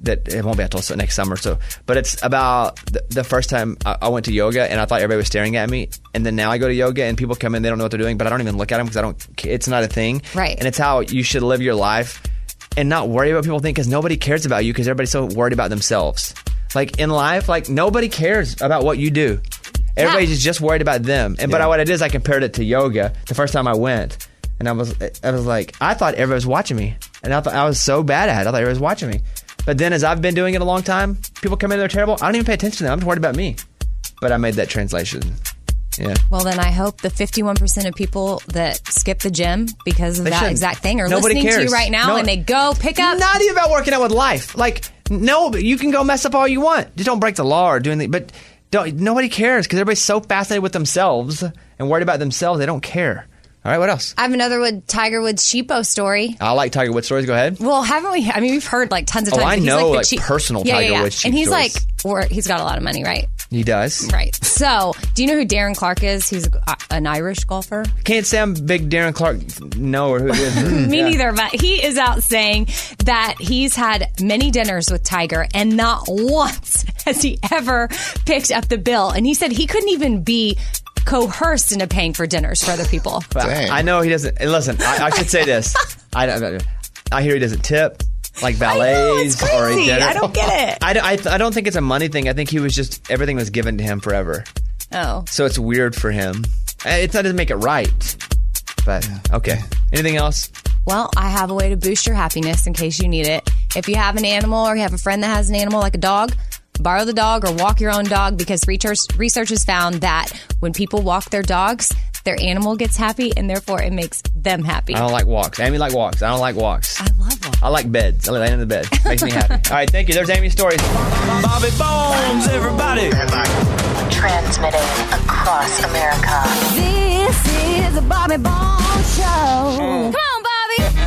that it won't be until next summer. So, but it's about the, the first time I, I went to yoga and I thought everybody was staring at me, and then now I go to yoga and people come in, they don't know what they're doing, but I don't even look at them because I don't. It's not a thing, right? And it's how you should live your life and not worry about what people think, because nobody cares about you because everybody's so worried about themselves. Like in life, like nobody cares about what you do. Everybody's yeah. just worried about them. And yeah. but what I did is I compared it to yoga the first time I went, and I was I was like, I thought everybody was watching me, and I thought I was so bad at it. I thought everybody was watching me. But then as I've been doing it a long time, people come in, they're terrible. I don't even pay attention to them. I'm just worried about me. But I made that translation. Yeah. Well, then I hope the fifty-one percent of people that skip the gym because of They that shouldn't. exact thing are Nobody listening cares. to you right now, No- and they go pick up. Not even about working out with life. Like, no, but you can go mess up all you want. Just don't break the law or do anything. But don't, nobody cares because everybody's so fascinated with themselves and worried about themselves, they don't care. All right, what else? I have another Wood, Tiger Woods Sheepo story. I like Tiger Woods stories. Go ahead. Well, haven't we? I mean, we've heard like tons of Oh, times. I that he's know, like, the like, cheap- personal yeah, Tiger yeah, yeah. Woods cheap and he's stories. like, or he's got a lot of money, right? He does. Right. So, do you know who Darren Clark is? He's a, an Irish golfer. Can't say I'm big Darren Clark. No, or who it is. Me Yeah. neither, but he is out saying that he's had many dinners with Tiger and not once has he ever picked up the bill. And he said he couldn't even be coerced into paying for dinners for other people. But I know he doesn't. and Listen, I, I should say this. I, I, I hear he doesn't tip like valets I know, or it's a crazy. dinner. I don't get it. I, I, I don't think it's a money thing. I think he was just everything was given to him forever. Oh. So it's weird for him. It doesn't make it right. But okay. Anything else? Well, I have a way to boost your happiness in case you need it. If you have an animal or you have a friend that has an animal like a dog, borrow the dog or walk your own dog, because research, research has found that when people walk their dogs, their animal gets happy and therefore it makes them happy. I don't like walks. Amy like walks. I don't like walks. I love walks. I like beds. I like laying in the bed. Makes me happy. All right, thank you. There's Amy's stories. Bobby Bones, everybody. Transmitting across America. This is the Bobby Bones Show. Come on, Bobby.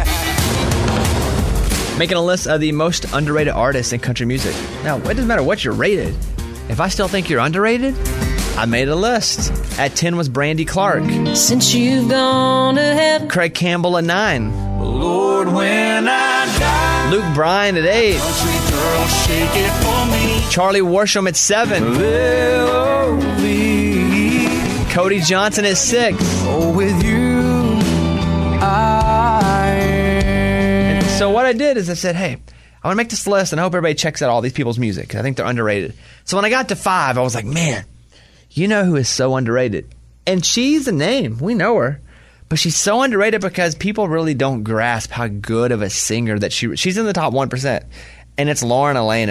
Making a list of the most underrated artists in country music. Now, it doesn't matter what you're rated. If I still think you're underrated, I made a list. At ten was Brandy Clark. Since you've gone to heaven. Craig Campbell at nine. Lord, when I die. Luke Bryan at eight. Country girl, shake it for me. Charlie Worsham at seven. L O V. Cody Johnson at six. Oh, with you, I am. So what I did is I said, hey, I want to make this list and I hope everybody checks out all these people's music. I think they're underrated. So when I got to five, I was like, man, you know who is so underrated? And she's a name. We know her. But she's so underrated because people really don't grasp how good of a singer that she she's in the top one percent. And it's Lauren Elena.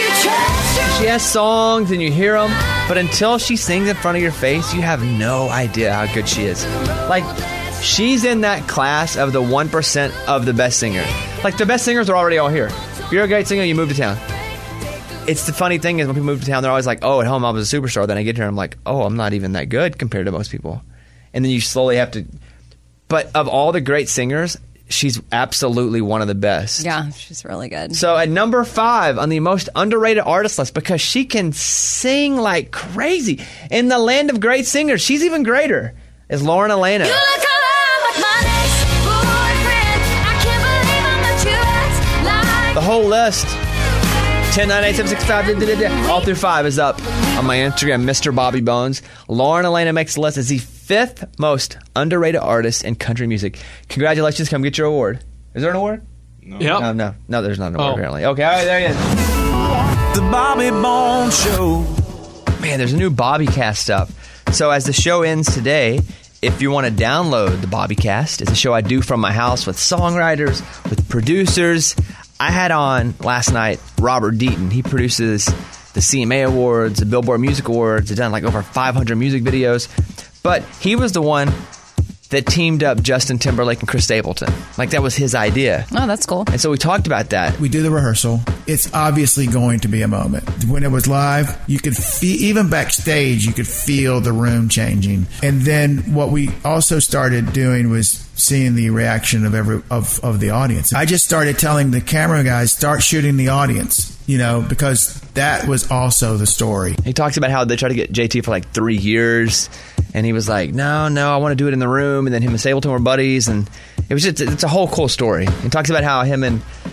She has songs and you hear them, but until she sings in front of your face, you have no idea how good she is. Like, she's in that class of the one percent of the best singer. Like, the best singers are already all here. If you're a great singer, you move to town. It's the funny thing is when people move to town, they're always like, oh, at home I was a superstar. Then I get here and I'm like, oh, I'm not even that good compared to most people. And then you slowly have to... But of all the great singers, she's absolutely one of the best. Yeah, she's really good. So at number five on the most underrated artist list, because she can sing like crazy. In the land of great singers, she's even greater, is Lauren Elena. You look a lot like my next boyfriend. I can't believe I'm not you act like. The whole list, ten, nine, eight, seven, six, five, da, da, da, da, all through five is up on my Instagram, Mister Bobby Bones. Lauren Elena makes the list as the fifth most underrated artist in country music. Congratulations, come get your award. Is there an award? No. Yep. No, no, no, there's not an award Oh. apparently. Okay, all right, there he is. The Bobby Bones Show. Man, there's a new Bobbycast up. So as the show ends today, if you want to download the Bobbycast, it's a show I do from my house with songwriters, with producers. I had on last night Robert Deaton. He produces the C M A Awards, the Billboard Music Awards. He's done like over five hundred music videos. But he was the one that teamed up Justin Timberlake and Chris Stapleton. Like, that was his idea. Oh, that's cool. And so we talked about that. We do the rehearsal. It's obviously going to be a moment. When it was live, you could feel, even backstage, you could feel the room changing. And then what we also started doing was seeing the reaction of every of, of the audience. I just started telling the camera guys, start shooting the audience, you know, because that was also the story. He talks about how they tried to get J T for like three years. And he was like, no, no, I want to do it in the room. And then him and Stapleton were buddies. And it was just, it's a whole cool story. He talks about how him and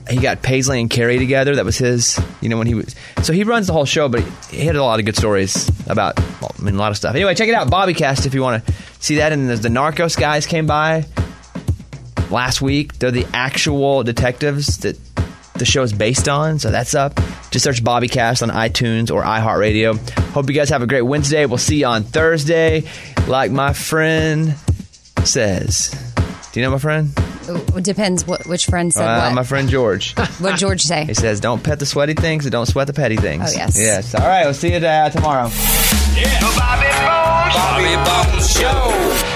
he got Paisley and Carrie together. That was his, you know, when he was. So he runs the whole show, but he had a lot of good stories about, well, I mean, a lot of stuff. Anyway, check it out, Bobbycast, if you want to see that. And the, the Narcos guys came by last week. They're the actual detectives that the show is based on, so that's up. Just search Bobbycast on iTunes or iHeartRadio. Hope you guys have a great Wednesday. We'll see you on Thursday. Like my friend says. Do you know my friend? It depends what which friend said uh, what. My friend George. What did George say? He says, don't pet the sweaty things and don't sweat the petty things. Oh, yes. Yes. All right, we'll see you uh, tomorrow. Yeah. The Bobby Bones, Bobby Bones Show.